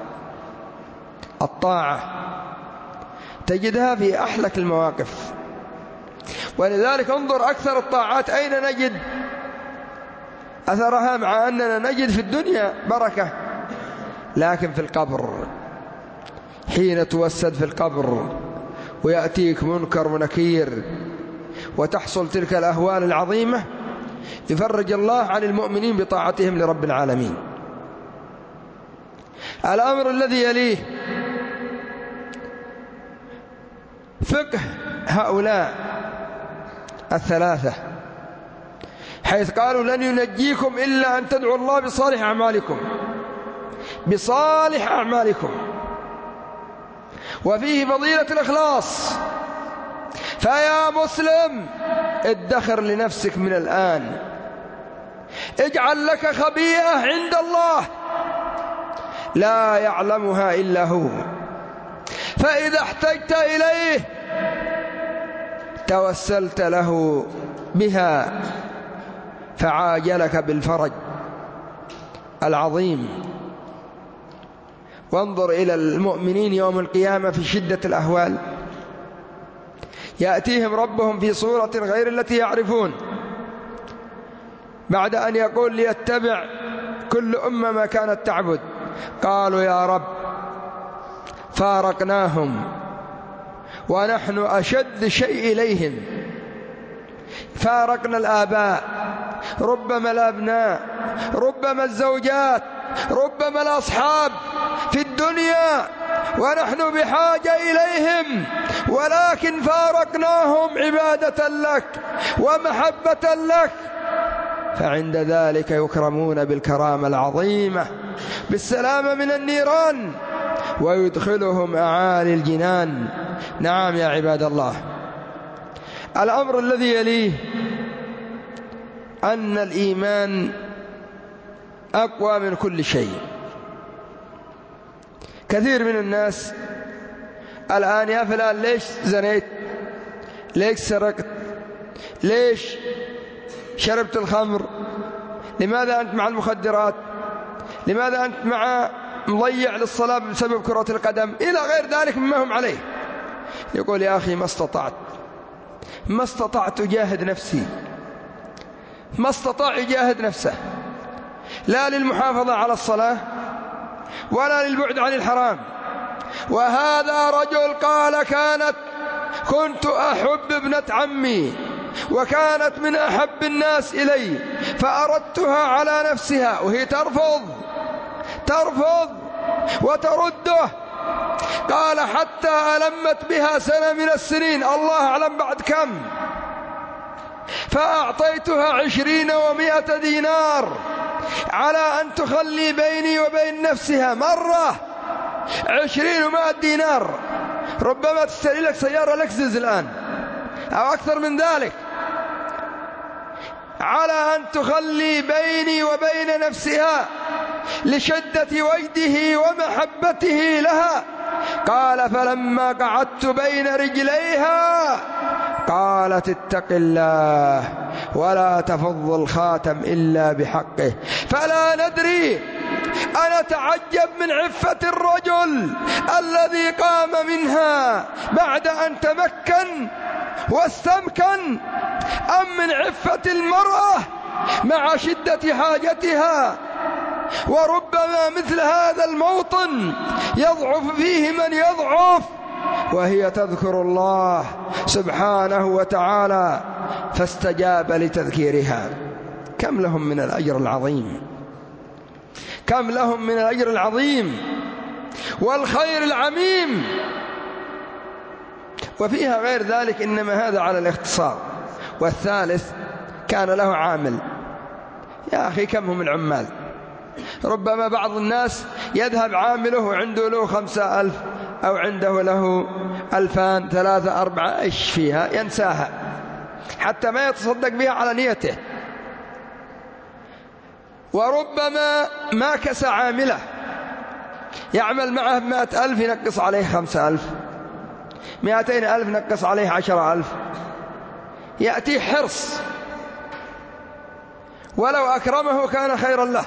الطاعة تجدها في أحلك المواقف، ولذلك انظر أكثر الطاعات أين نجد أثرها، مع أننا نجد في الدنيا بركة، لكن في القبر حين توسد في القبر ويأتيك منكر ونكير وتحصل تلك الأهوال العظيمة، يفرج الله عن المؤمنين بطاعتهم لرب العالمين. الأمر الذي يليه فقه هؤلاء الثلاثة، حيث قالوا لن ينجيكم إلا أن تدعوا الله بصالح أعمالكم، بصالح أعمالكم. وفيه فضيلة الإخلاص، فيا مسلم ادخر لنفسك من الآن، اجعل لك خبيئة عند الله لا يعلمها إلا هو، فإذا احتجت إليه توسلت له بها فعاجلك بالفرج العظيم. وانظر إلى المؤمنين يوم القيامة في شدة الأهوال، يأتيهم ربهم في صورة غير التي يعرفون، بعد أن يقول ليتبع كل أمة ما كانت تعبد، قالوا يا رب فارقناهم ونحن أشد شيء إليهم، فارقنا الآباء، ربما الأبناء، ربما الزوجات، ربما الأصحاب في الدنيا ونحن بحاجة إليهم، ولكن فارقناهم عبادة لك ومحبة لك، فعند ذلك يكرمون بالكرامة العظيمة بالسلامة من النيران ويدخلهم أعالي الجنان. نعم يا عباد الله. الأمر الذي يليه أن الإيمان أقوى من كل شيء. كثير من الناس الآن يا فلان ليش زنيت، ليش سرقت، ليش شربت الخمر، لماذا أنت مع المخدرات، لماذا أنت مع مضيع للصلاة بسبب كرة القدم، إلى غير ذلك مما هم عليه. يقول يا أخي ما استطعت أجاهد نفسي، ما استطاع يجاهد نفسه لا للمحافظة على الصلاة ولا للبعد عن الحرام. وهذا رجل قال كنت أحب ابنة عمي وكانت من أحب الناس إلي فأردتها على نفسها، وهي ترفض وترده. قال حتى ألمت بها سنة من السنين، الله أعلم بعد كم، فأعطيتها 20 و100 دينار على أن تخلي بيني وبين نفسها. مرة 20 و100 دينار، ربما تشتري لك سيارة لكزس الآن أو أكثر من ذلك، على أن تخلي بيني وبين نفسها لشدة وجده ومحبته لها. قال فلما قعدت بين رجليها قالت اتق الله ولا تفض الخاتم إلا بحقه. فلا ندري أنا أتعجب من عفة الرجل الذي قام منها بعد أن تمكن واستمكن، أم من عفة المرأة مع شدة حاجتها وربما مثل هذا الموطن يضعف فيه من يضعف وهي تذكر الله سبحانه وتعالى، فاستجاب لتذكيرها. كم لهم من الأجر العظيم، كم لهم من الأجر العظيم والخير العميم. وفيها غير ذلك، إنما هذا على الاختصار. والثالث كان له عامل. يا أخي كم هم العمال؟ ربما بعض الناس يذهب عامله عنده له 5,000 أو عنده له 2,000 3 4، إيش فيها؟ ينساها حتى ما يتصدق بها على نيته. وربما ما كسى عامله، يعمل معه 100,000 ينقص عليه 5,000، 200,000 نقص عليه 10,000، يأتي حرص، ولو أكرمه كان خيرا له.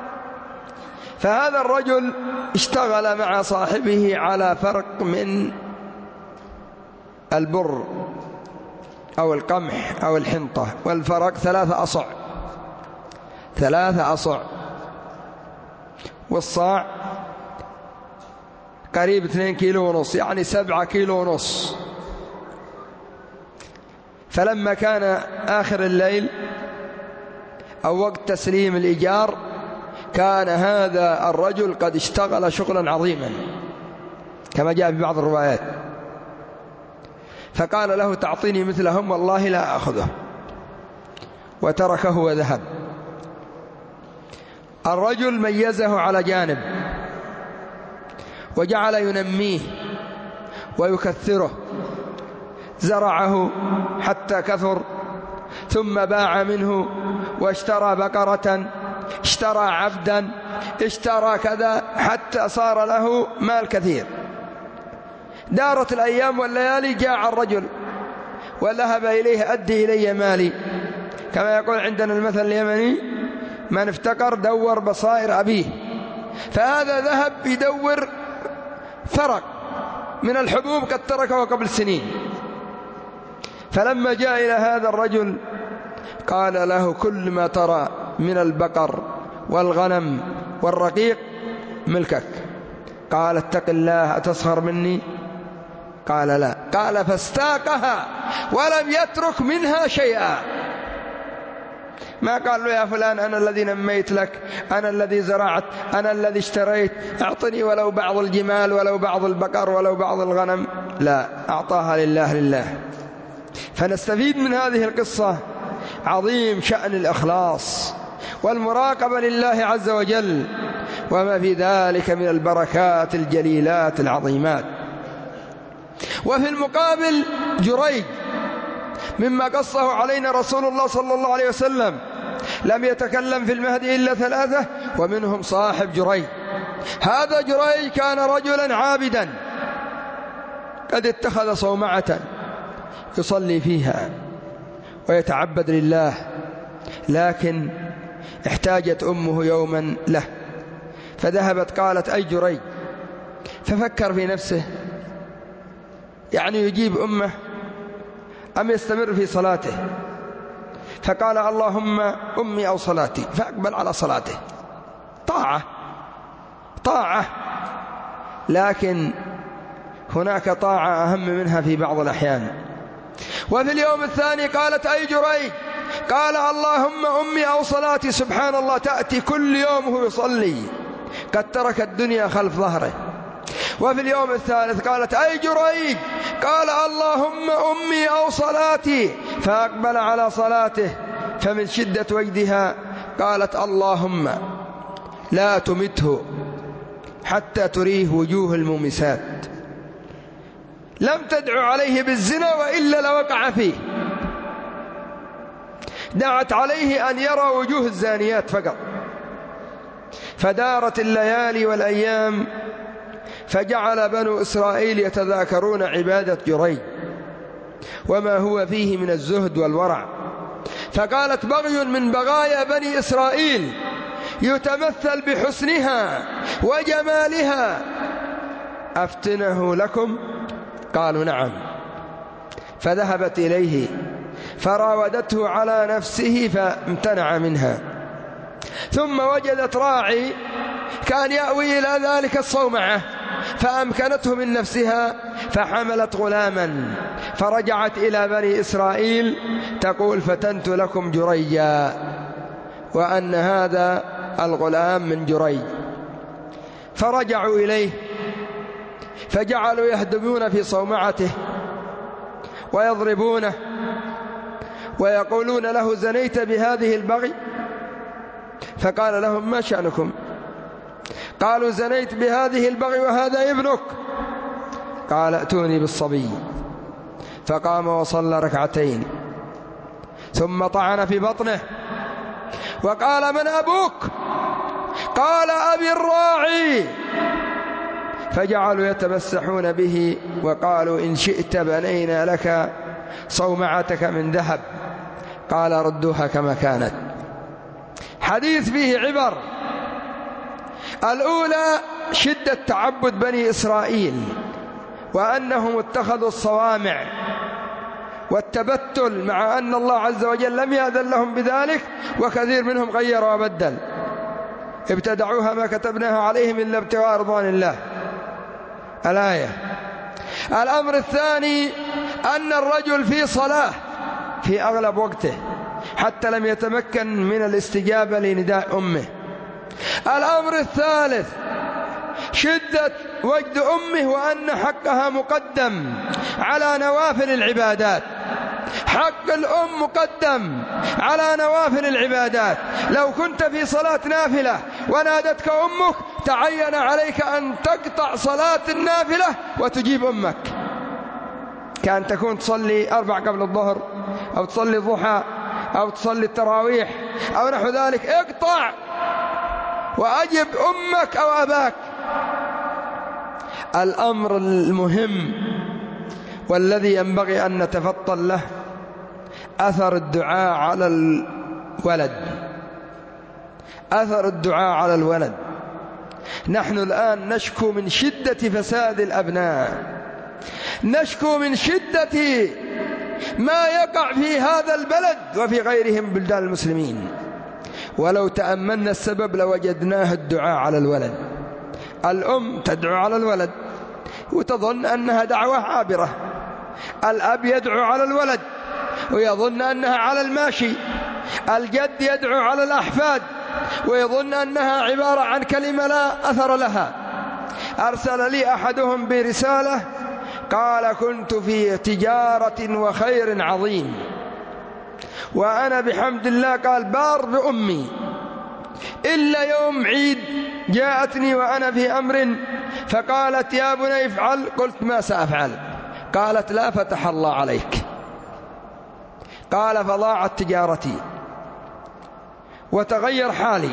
فهذا الرجل اشتغل مع صاحبه على فرق من البر أو القمح أو الحنطة، والفرق 3 أصع، 3 أصع، والصاع قريب 2,5 كيلو، يعني 7,5 كيلو. فلما كان آخر الليل أو وقت تسليم الإيجار، كان هذا الرجل قد اشتغل شغلا عظيما كما جاء في بعض الروايات، فقال له تعطيني مثلهم؟ والله لا أخذه، وتركه وذهب. الرجل ميزه على جانب وجعل ينميه ويكثره، زرعه حتى كثر، ثم باع منه واشترى بقرة، اشترى عبدا، اشترى كذا، حتى صار له مال كثير. دارت الأيام والليالي، جاء الرجل وذهب إليه أدي إلي مالي، كما يقول عندنا المثل اليمني: من افتقر دور بصائر أبيه. فهذا ذهب يدور فرق من الحبوب قد تركه قبل سنين. فلما جاء إلى هذا الرجل قال له: كل ما ترى من البقر والغنم والرقيق ملكك. قال: اتق الله، أتسخر مني؟ قال: لا. قال: فاستاقها ولم يترك منها شيئا. ما قال له: يا فلان أنا الذي نميت لك، أنا الذي زرعت، أنا الذي اشتريت، أعطني ولو بعض الجمال ولو بعض البقر ولو بعض الغنم. لا، أعطاها لله. فنستفيد من هذه القصة عظيم شأن الإخلاص والمراقبة لله عز وجل، وما في ذلك من البركات الجليلات العظيمات. وفي المقابل جريج، مما قصه علينا رسول الله صلى الله عليه وسلم، لم يتكلم في المهدي إلا 3، ومنهم صاحب جريج. هذا جريج كان رجلا عابدا، قد اتخذ صومعة يصلي فيها ويتعبد لله، لكن احتاجت أمه يوما له، فذهبت قالت: أي جريج. ففكر في نفسه، يعني يجيب أمه أم يستمر في صلاته؟ فقال: اللهم أمي أو صلاتي، فأقبل على صلاته. طاعة، لكن هناك طاعة أهم منها في بعض الأحيان. وفي اليوم الثاني قالت: أي جريج. قال: اللهم أمي أو صلاتي. سبحان الله، تأتي كل يوم هو يصلي، قد ترك الدنيا خلف ظهره. وفي اليوم الثالث قالت: أي جريج. قال: اللهم أمي أو صلاتي، فأقبل على صلاته. فمن شدة وجدها قالت: اللهم لا تمته حتى تريه وجوه المومسات. لم تدع عليه بالزنا وإلا لوقع فيه، دعت عليه أن يرى وجوه الزانيات فقط. فدارت الليالي والأيام، فجعل بنو إسرائيل يتذاكرون عبادة جريج وما هو فيه من الزهد والورع. فقالت: بغي من بغايا بني إسرائيل يتمثل بحسنها وجمالها، أفتنه لكم؟ قالوا: نعم. فذهبت إليه فراودته على نفسه فامتنع منها. ثم وجدت راعي كان يأوي إلى ذلك الصومعة فأمكنته من نفسها فحملت غلاما، فرجعت إلى بني إسرائيل تقول فتنت لكم جريا، وأن هذا الغلام من جري. فرجعوا إليه فجعلوا يهدمون في صومعته ويضربونه ويقولون له زنيت بهذه البغي؟ فقال لهم ما شأنكم؟ قالوا زنيت بهذه البغي وهذا ابنك. قال ائتوني بالصبي. فقام وصلى ركعتين ثم طعن في بطنه وقال من أبوك؟ قال أبي الراعي. فجعلوا يتمسحون به وقالوا إن شئت بنينا لك صومعتك من ذهب. قال ردوها كما كانت. حديث فيه عبر. الأولى شدة تعبد بني إسرائيل وأنهم اتخذوا الصوامع والتبتل، مع أن الله عز وجل لم يأذن لهم بذلك، وكثير منهم غير وبدل. ابتدعوها ما كتبناها عليهم إلا ابتغاء رضوان الله. الآية. الأمر الثاني أن الرجل في صلاة في أغلب وقته حتى لم يتمكن من الاستجابة لنداء أمه. الأمر الثالث شدة وجد أمه وأن حقها مقدم على نوافل العبادات. حق الأم مقدم على نوافل العبادات. لو كنت في صلاة نافلة ونادتك أمك تعين عليك أن تقطع صلاة النافلة وتجيب أمك، كان تكون تصلي 4 قبل الظهر أو تصلي ضحى أو تصلي التراويح أو نحو ذلك، اقطع وأجب أمك أو أباك. الأمر المهم والذي ينبغي أن نتفطن له أثر الدعاء على الولد. أثر الدعاء على الولد. نحن الآن نشكو من شدة فساد الأبناء، نشكو من شدة ما يقع في هذا البلد وفي غيرهم بلدان المسلمين. ولو تأملنا السبب لوجدناه الدعاء على الولد. الأم تدعو على الولد وتظن أنها دعوة عابرة، الأب يدعو على الولد ويظن أنها على الماشي، الجد يدعو على الأحفاد ويظن أنها عبارة عن كلمة لا أثر لها. أرسل لي أحدهم برسالة قال كنت في تجارة وخير عظيم وأنا بحمد الله قال بار بأمي، إلا يوم عيد جاءتني وأنا في أمر فقالت يا بني افعل، قلت ما سأفعل، قالت لا فتح الله عليك. قال فضاعت تجارتي وتغير حالي،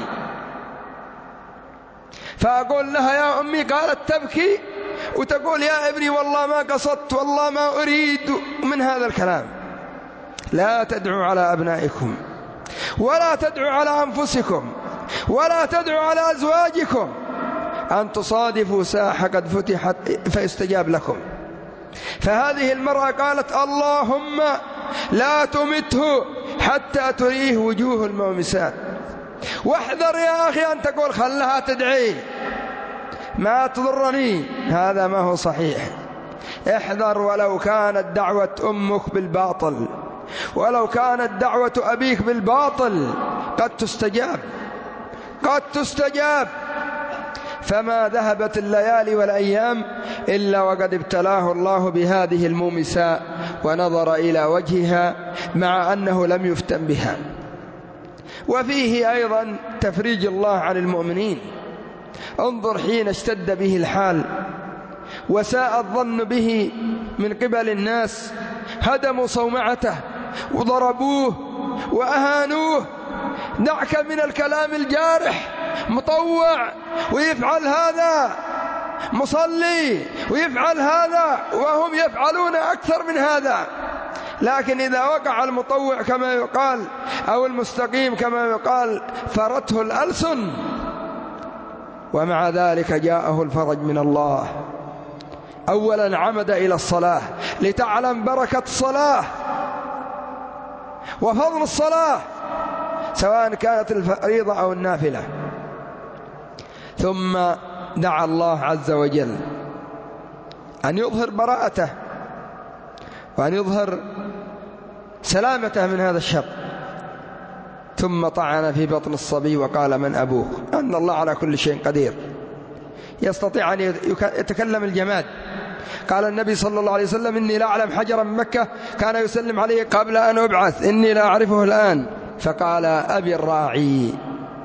فأقول لها يا أمي، قالت تبكي وتقول يا ابني والله ما قصدت والله ما أريد من هذا الكلام. لا تدعوا على أبنائكم ولا تدعوا على أنفسكم ولا تدعوا على أزواجكم أن تصادفوا ساحة قد فتحت فيستجاب لكم. فهذه المرأة قالت اللهم لا تمته حتى تريه وجوه المومسات. واحذر يا أخي أن تقول خلها تدعي ما تضرني، هذا ما هو صحيح. احذر، ولو كانت دعوة أمك بالباطل ولو كانت دعوة أبيك بالباطل قد تستجاب، قد تستجاب. فما ذهبت الليالي والأيام إلا وقد ابتلاه الله بهذه المومساء ونظر إلى وجهها مع أنه لم يفتن بها. وفيه أيضا تفريج الله عن المؤمنين. انظر حين اشتد به الحال وساء الظن به من قبل الناس، هدموا صومعته وضربوه وأهانوه. دعك من الكلام الجارح، مطوع ويفعل هذا، مصلي ويفعل هذا، وهم يفعلون أكثر من هذا. لكن إذا وقع المطوع كما يقال أو المستقيم كما يقال فرته الألسن، ومع ذلك جاءه الفرج من الله. أولا عمد إلى الصلاة لتعلم بركة الصلاة وفضل الصلاة، سواء كانت الفريضة أو النافلة. ثم دعا الله عز وجل أن يظهر براءته وأن يظهر سلامته من هذا الشر، ثم طعن في بطن الصبي وقال: من أبوك؟ أن الله على كل شيء قدير، يستطيع أن يتكلم الجماد. قال النبي صلى الله عليه وسلم: إني لا أعلم حجرا من مكة كان يسلم علي قبل أن أبعث، إني لا أعرفه الآن. فقال: أبي الراعي.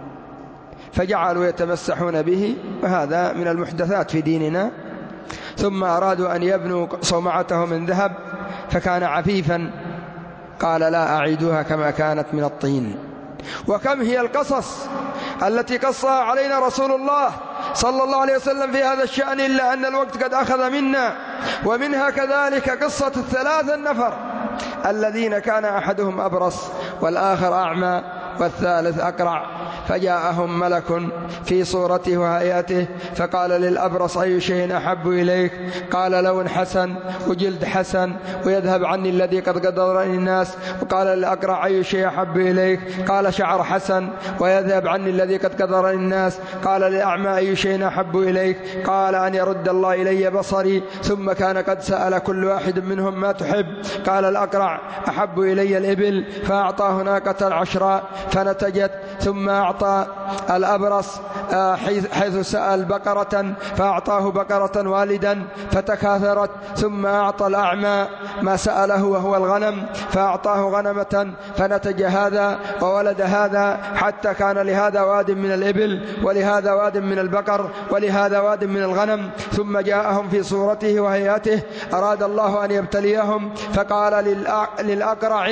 فجعلوا يتمسحون به، وهذا من المحدثات في ديننا. ثم أرادوا أن يبنوا صومعته من ذهب فكان عفيفا، قال: لا أعيدها كما كانت من الطين. وكم هي القصص التي قصها علينا رسول الله صلى الله عليه وسلم في هذا الشأن، إلا أن الوقت قد أخذ منا. ومنها كذلك قصة الثلاثة النفر الذين كان أحدهم أبرص والآخر أعمى والثالث أقرع، فجاءهم ملك في صورته وهيئته فقال للأبرص: أي شيء أحب إليك؟ قال: لون حسن وجلد حسن ويذهب عني الذي قد قدرني الناس. وقال للأقرع: أي شيء أحب إليك؟ قال: شعر حسن ويذهب عني الذي قد قدرني الناس. قال للأعمى: أي شيء أحب إليك؟ قال: أن يرد الله إلي بصري. ثم كان قد سأل كل واحد منهم: ما تحب؟ قال الأقرع: أحب إلي الإبل، فأعطاه ناقة عشراء فنتجت. ثم أعطى الأبرص حيث سأل بقرة فأعطاه بقرة والدا فتكاثرت. ثم أعطى الأعمى ما سأله وهو الغنم فأعطاه غنمة فنتج هذا وولد هذا، حتى كان لهذا واد من الإبل ولهذا واد من البقر ولهذا واد من الغنم. ثم جاءهم في صورته وهيئته، أراد الله أن يبتليهم فقال للأقرع: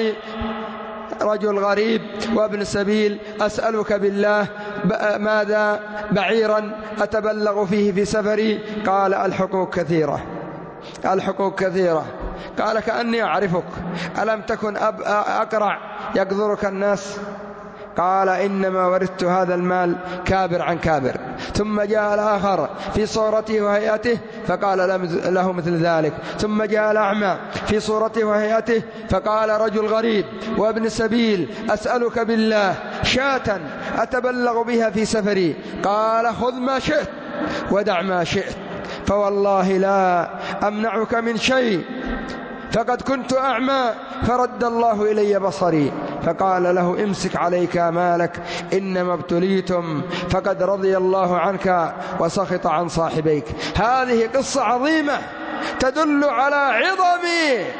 رجل غريب وابن سبيل، أسألك بالله ماذا بعيرا أتبلغ فيه في سفري؟ قال: الحقوق كثيرة، الحقوق كثيرة. قال: كأني أعرفك، ألم تكن أقرع يقدرك الناس؟ قال: إنما ورثت هذا المال كابر عن كابر. ثم جاء الآخر في صورته وهيئته فقال له مثل ذلك. ثم جاء الأعمى في صورته وهيئته فقال: رجل غريب وابن سبيل، أسألك بالله شاة أتبلغ بها في سفري. قال: خذ ما شئت ودع ما شئت، فوالله لا أمنعك من شيء، فقد كنت أعمى فرد الله إلي بصري. فقال له: امسك عليك مالك، إنما ابتليتم فقد رضي الله عنك وسخط عن صاحبيك. هذه قصة عظيمة تدل على عظم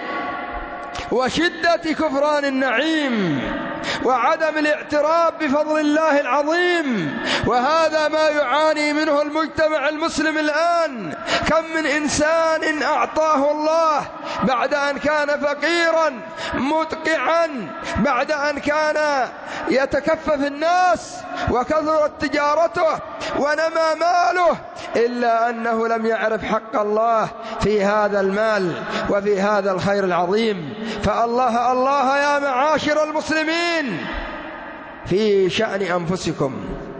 وشدة كفران النعيم وعدم الاعتراف بفضل الله العظيم. وهذا ما يعاني منه المجتمع المسلم الآن. كم من إنسان أعطاه الله بعد أن كان فقيرا مدقعا، بعد أن كان يتكفف الناس وكثرت تجارته ونمى ماله، إلا أنه لم يعرف حق الله في هذا المال وفي هذا الخير العظيم. فالله الله يا معاشر المسلمين في شأن أنفسكم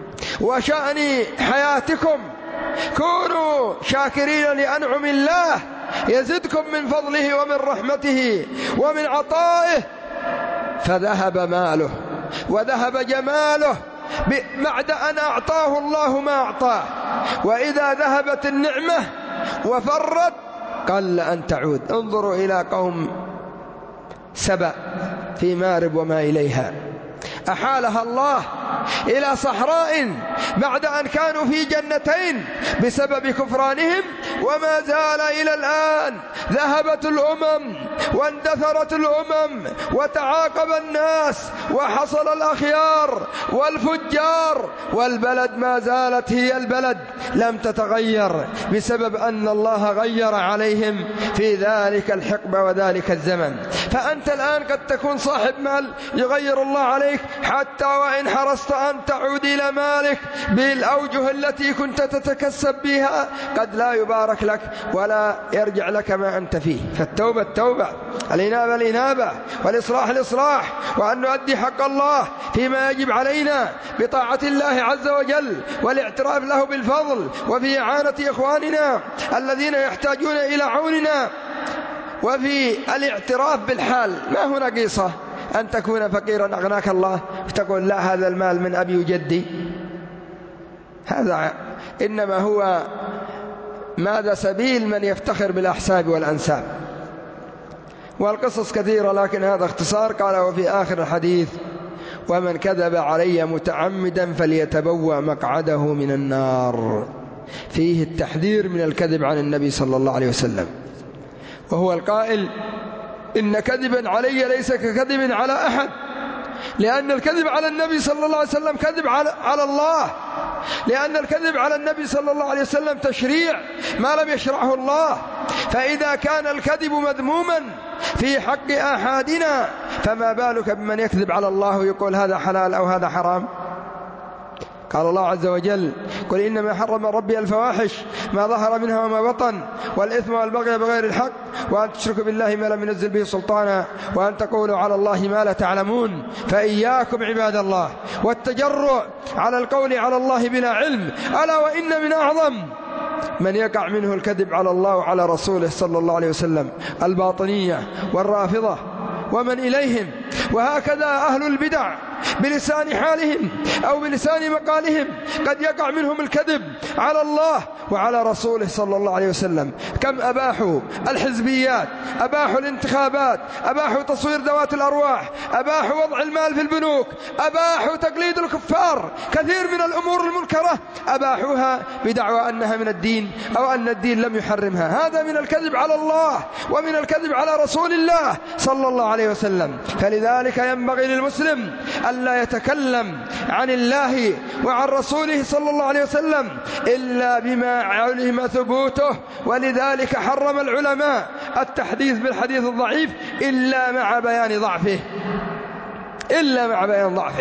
وشأن حياتكم، كونوا شاكرين لأنعم الله يزدكم من فضله ومن رحمته ومن عطائه. فذهب ماله وذهب جماله بعد أن أعطاه الله ما أعطاه، وإذا ذهبت النعمة وفرت قل أن تعود. انظروا إلى قوم سبأ في مارب وما إليها، أحالها الله إلى صحراء بعد أن كانوا في جنتين بسبب كفرانهم، وما زال إلى الآن. ذهبت الأمم واندثرت الأمم وتعاقب الناس وحصل الأخيار والفجار، والبلد ما زالت هي البلد لم تتغير بسبب أن الله غير عليهم في ذلك الحقبة وذلك الزمن. فأنت الآن قد تكون صاحب مال يغير الله عليك، حتى وإن حرصت أن تعود إلى مالك بالأوجه التي كنت تتكسب بها قد لا يبارك لك ولا يرجع لك ما أنت فيه. فالتوبة التوبة، الإنابة الإنابة، والإصلاح الإصلاح، وأن نؤدي حق الله فيما يجب علينا بطاعة الله عز وجل والاعتراف له بالفضل، وفي إعانة إخواننا الذين يحتاجون إلى عوننا، وفي الاعتراف بالحال. ما هو نقيصة أن تكون فقيرا أغناك الله فتقول لا هذا المال من أبي وجدي. هذا إنما هو ماذا سبيل من يفتخر بالأحساب والأنساب. والقصص كثيرة لكن هذا اختصار. قال وفي آخر الحديث ومن كذب علي متعمدا فليتبوأ مقعده من النار. فيه التحذير من الكذب عن النبي صلى الله عليه وسلم، وهو القائل إن كذبا علي ليس ككذب على أحد، لأن الكذب على النبي صلى الله عليه وسلم كذب على الله، لأن الكذب على النبي صلى الله عليه وسلم تشريع ما لم يشرعه الله. فإذا كان الكذب مذموما في حق أحدنا فما بالك بمن يكذب على الله ويقول هذا حلال أو هذا حرام. قال الله عز وجل قل إنما حرم ربي الفواحش ما ظهر منها وما بطن والإثم والبغي بغير الحق وأن تشركوا بالله ما لم ينزل به سلطانا وأن تقولوا على الله ما لا تعلمون. فإياكم عباد الله والتجرؤ على القول على الله بلا علم، ألا وإن من أعظم من يقع منه الكذب على الله وعلى رسوله صلى الله عليه وسلم الباطنية والرافضة ومن إليهم. وهكذا أهل البدع بلسان حالهم أو بلسان مقالهم قد يقع منهم الكذب على الله وعلى رسوله صلى الله عليه وسلم. كم أباحوا الحزبيات، أباحوا الانتخابات، أباحوا تصوير ذوات الأرواح، أباحوا وضع المال في البنوك، أباحوا تقليد الكفار، كثير من الأمور المنكرة أباحوها بدعوى أنها من الدين أو أن الدين لم يحرمها. هذا من الكذب على الله ومن الكذب على رسول الله صلى الله عليه وسلم. فلذلك ينبغي للمسلم ألا يتكلم عن الله وعن رسوله صلى الله عليه وسلم إلا بما علم ثبوته. ولذلك حرم العلماء التحديث بالحديث الضعيف إلا مع بيان ضعفه،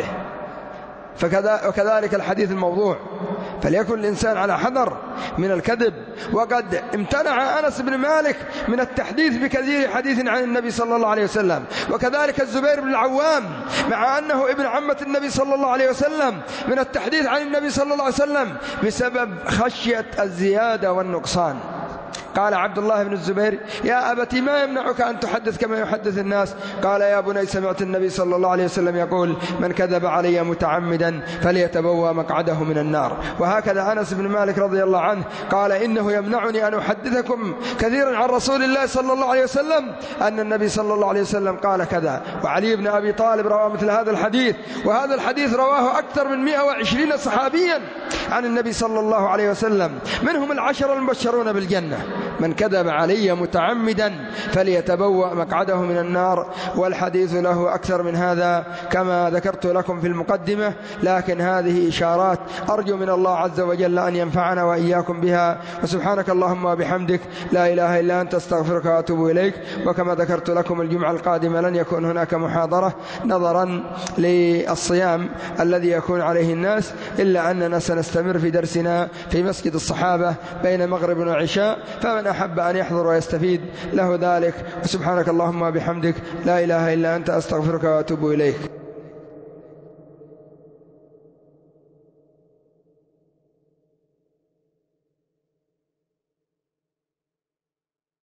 وكذلك الحديث الموضوع. فليكن الإنسان على حذر من الكذب. وقد امتنع أنس بن مالك من التحديث بكثير حديث عن النبي صلى الله عليه وسلم، وكذلك الزبير بن العوام مع أنه ابن عمة النبي صلى الله عليه وسلم من التحديث عن النبي صلى الله عليه وسلم بسبب خشية الزيادة والنقصان. قال عبد الله بن الزبير يا أبتي ما يمنعك أن تحدث كما يحدث الناس؟ قال يا بني سمعت النبي صلى الله عليه وسلم يقول من كذب علي متعمدا فليتبوأ مقعده من النار. وهكذا أنس بن مالك رضي الله عنه قال إنه يمنعني أن أحدثكم كثيرا عن رسول الله صلى الله عليه وسلم أن النبي صلى الله عليه وسلم قال كذا. وعلي بن أبي طالب روى مثل هذا الحديث، وهذا الحديث رواه أكثر من 120 صحابيا عن النبي صلى الله عليه وسلم، منهم العشر المبشرون بالجنة. من كذب علي متعمدا فليتبوأ مقعده من النار. والحديث له أكثر من هذا كما ذكرت لكم في المقدمة، لكن هذه إشارات أرجو من الله عز وجل أن ينفعنا وإياكم بها. وسبحانك اللهم وبحمدك لا إله إلا أنت استغفرك وأتوب إليك. وكما ذكرت لكم الجمعة القادمة لن يكون هناك محاضرة نظرا للصيام الذي يكون عليه الناس، إلا أننا سنستمر في درسنا في مسجد الصحابة بين مغرب وعشاء، فمن أحب أن يحضر ويستفيد له ذلك. وسبحانك اللهم وبحمدك لا إله إلا أنت أستغفرك وأتوب إليك.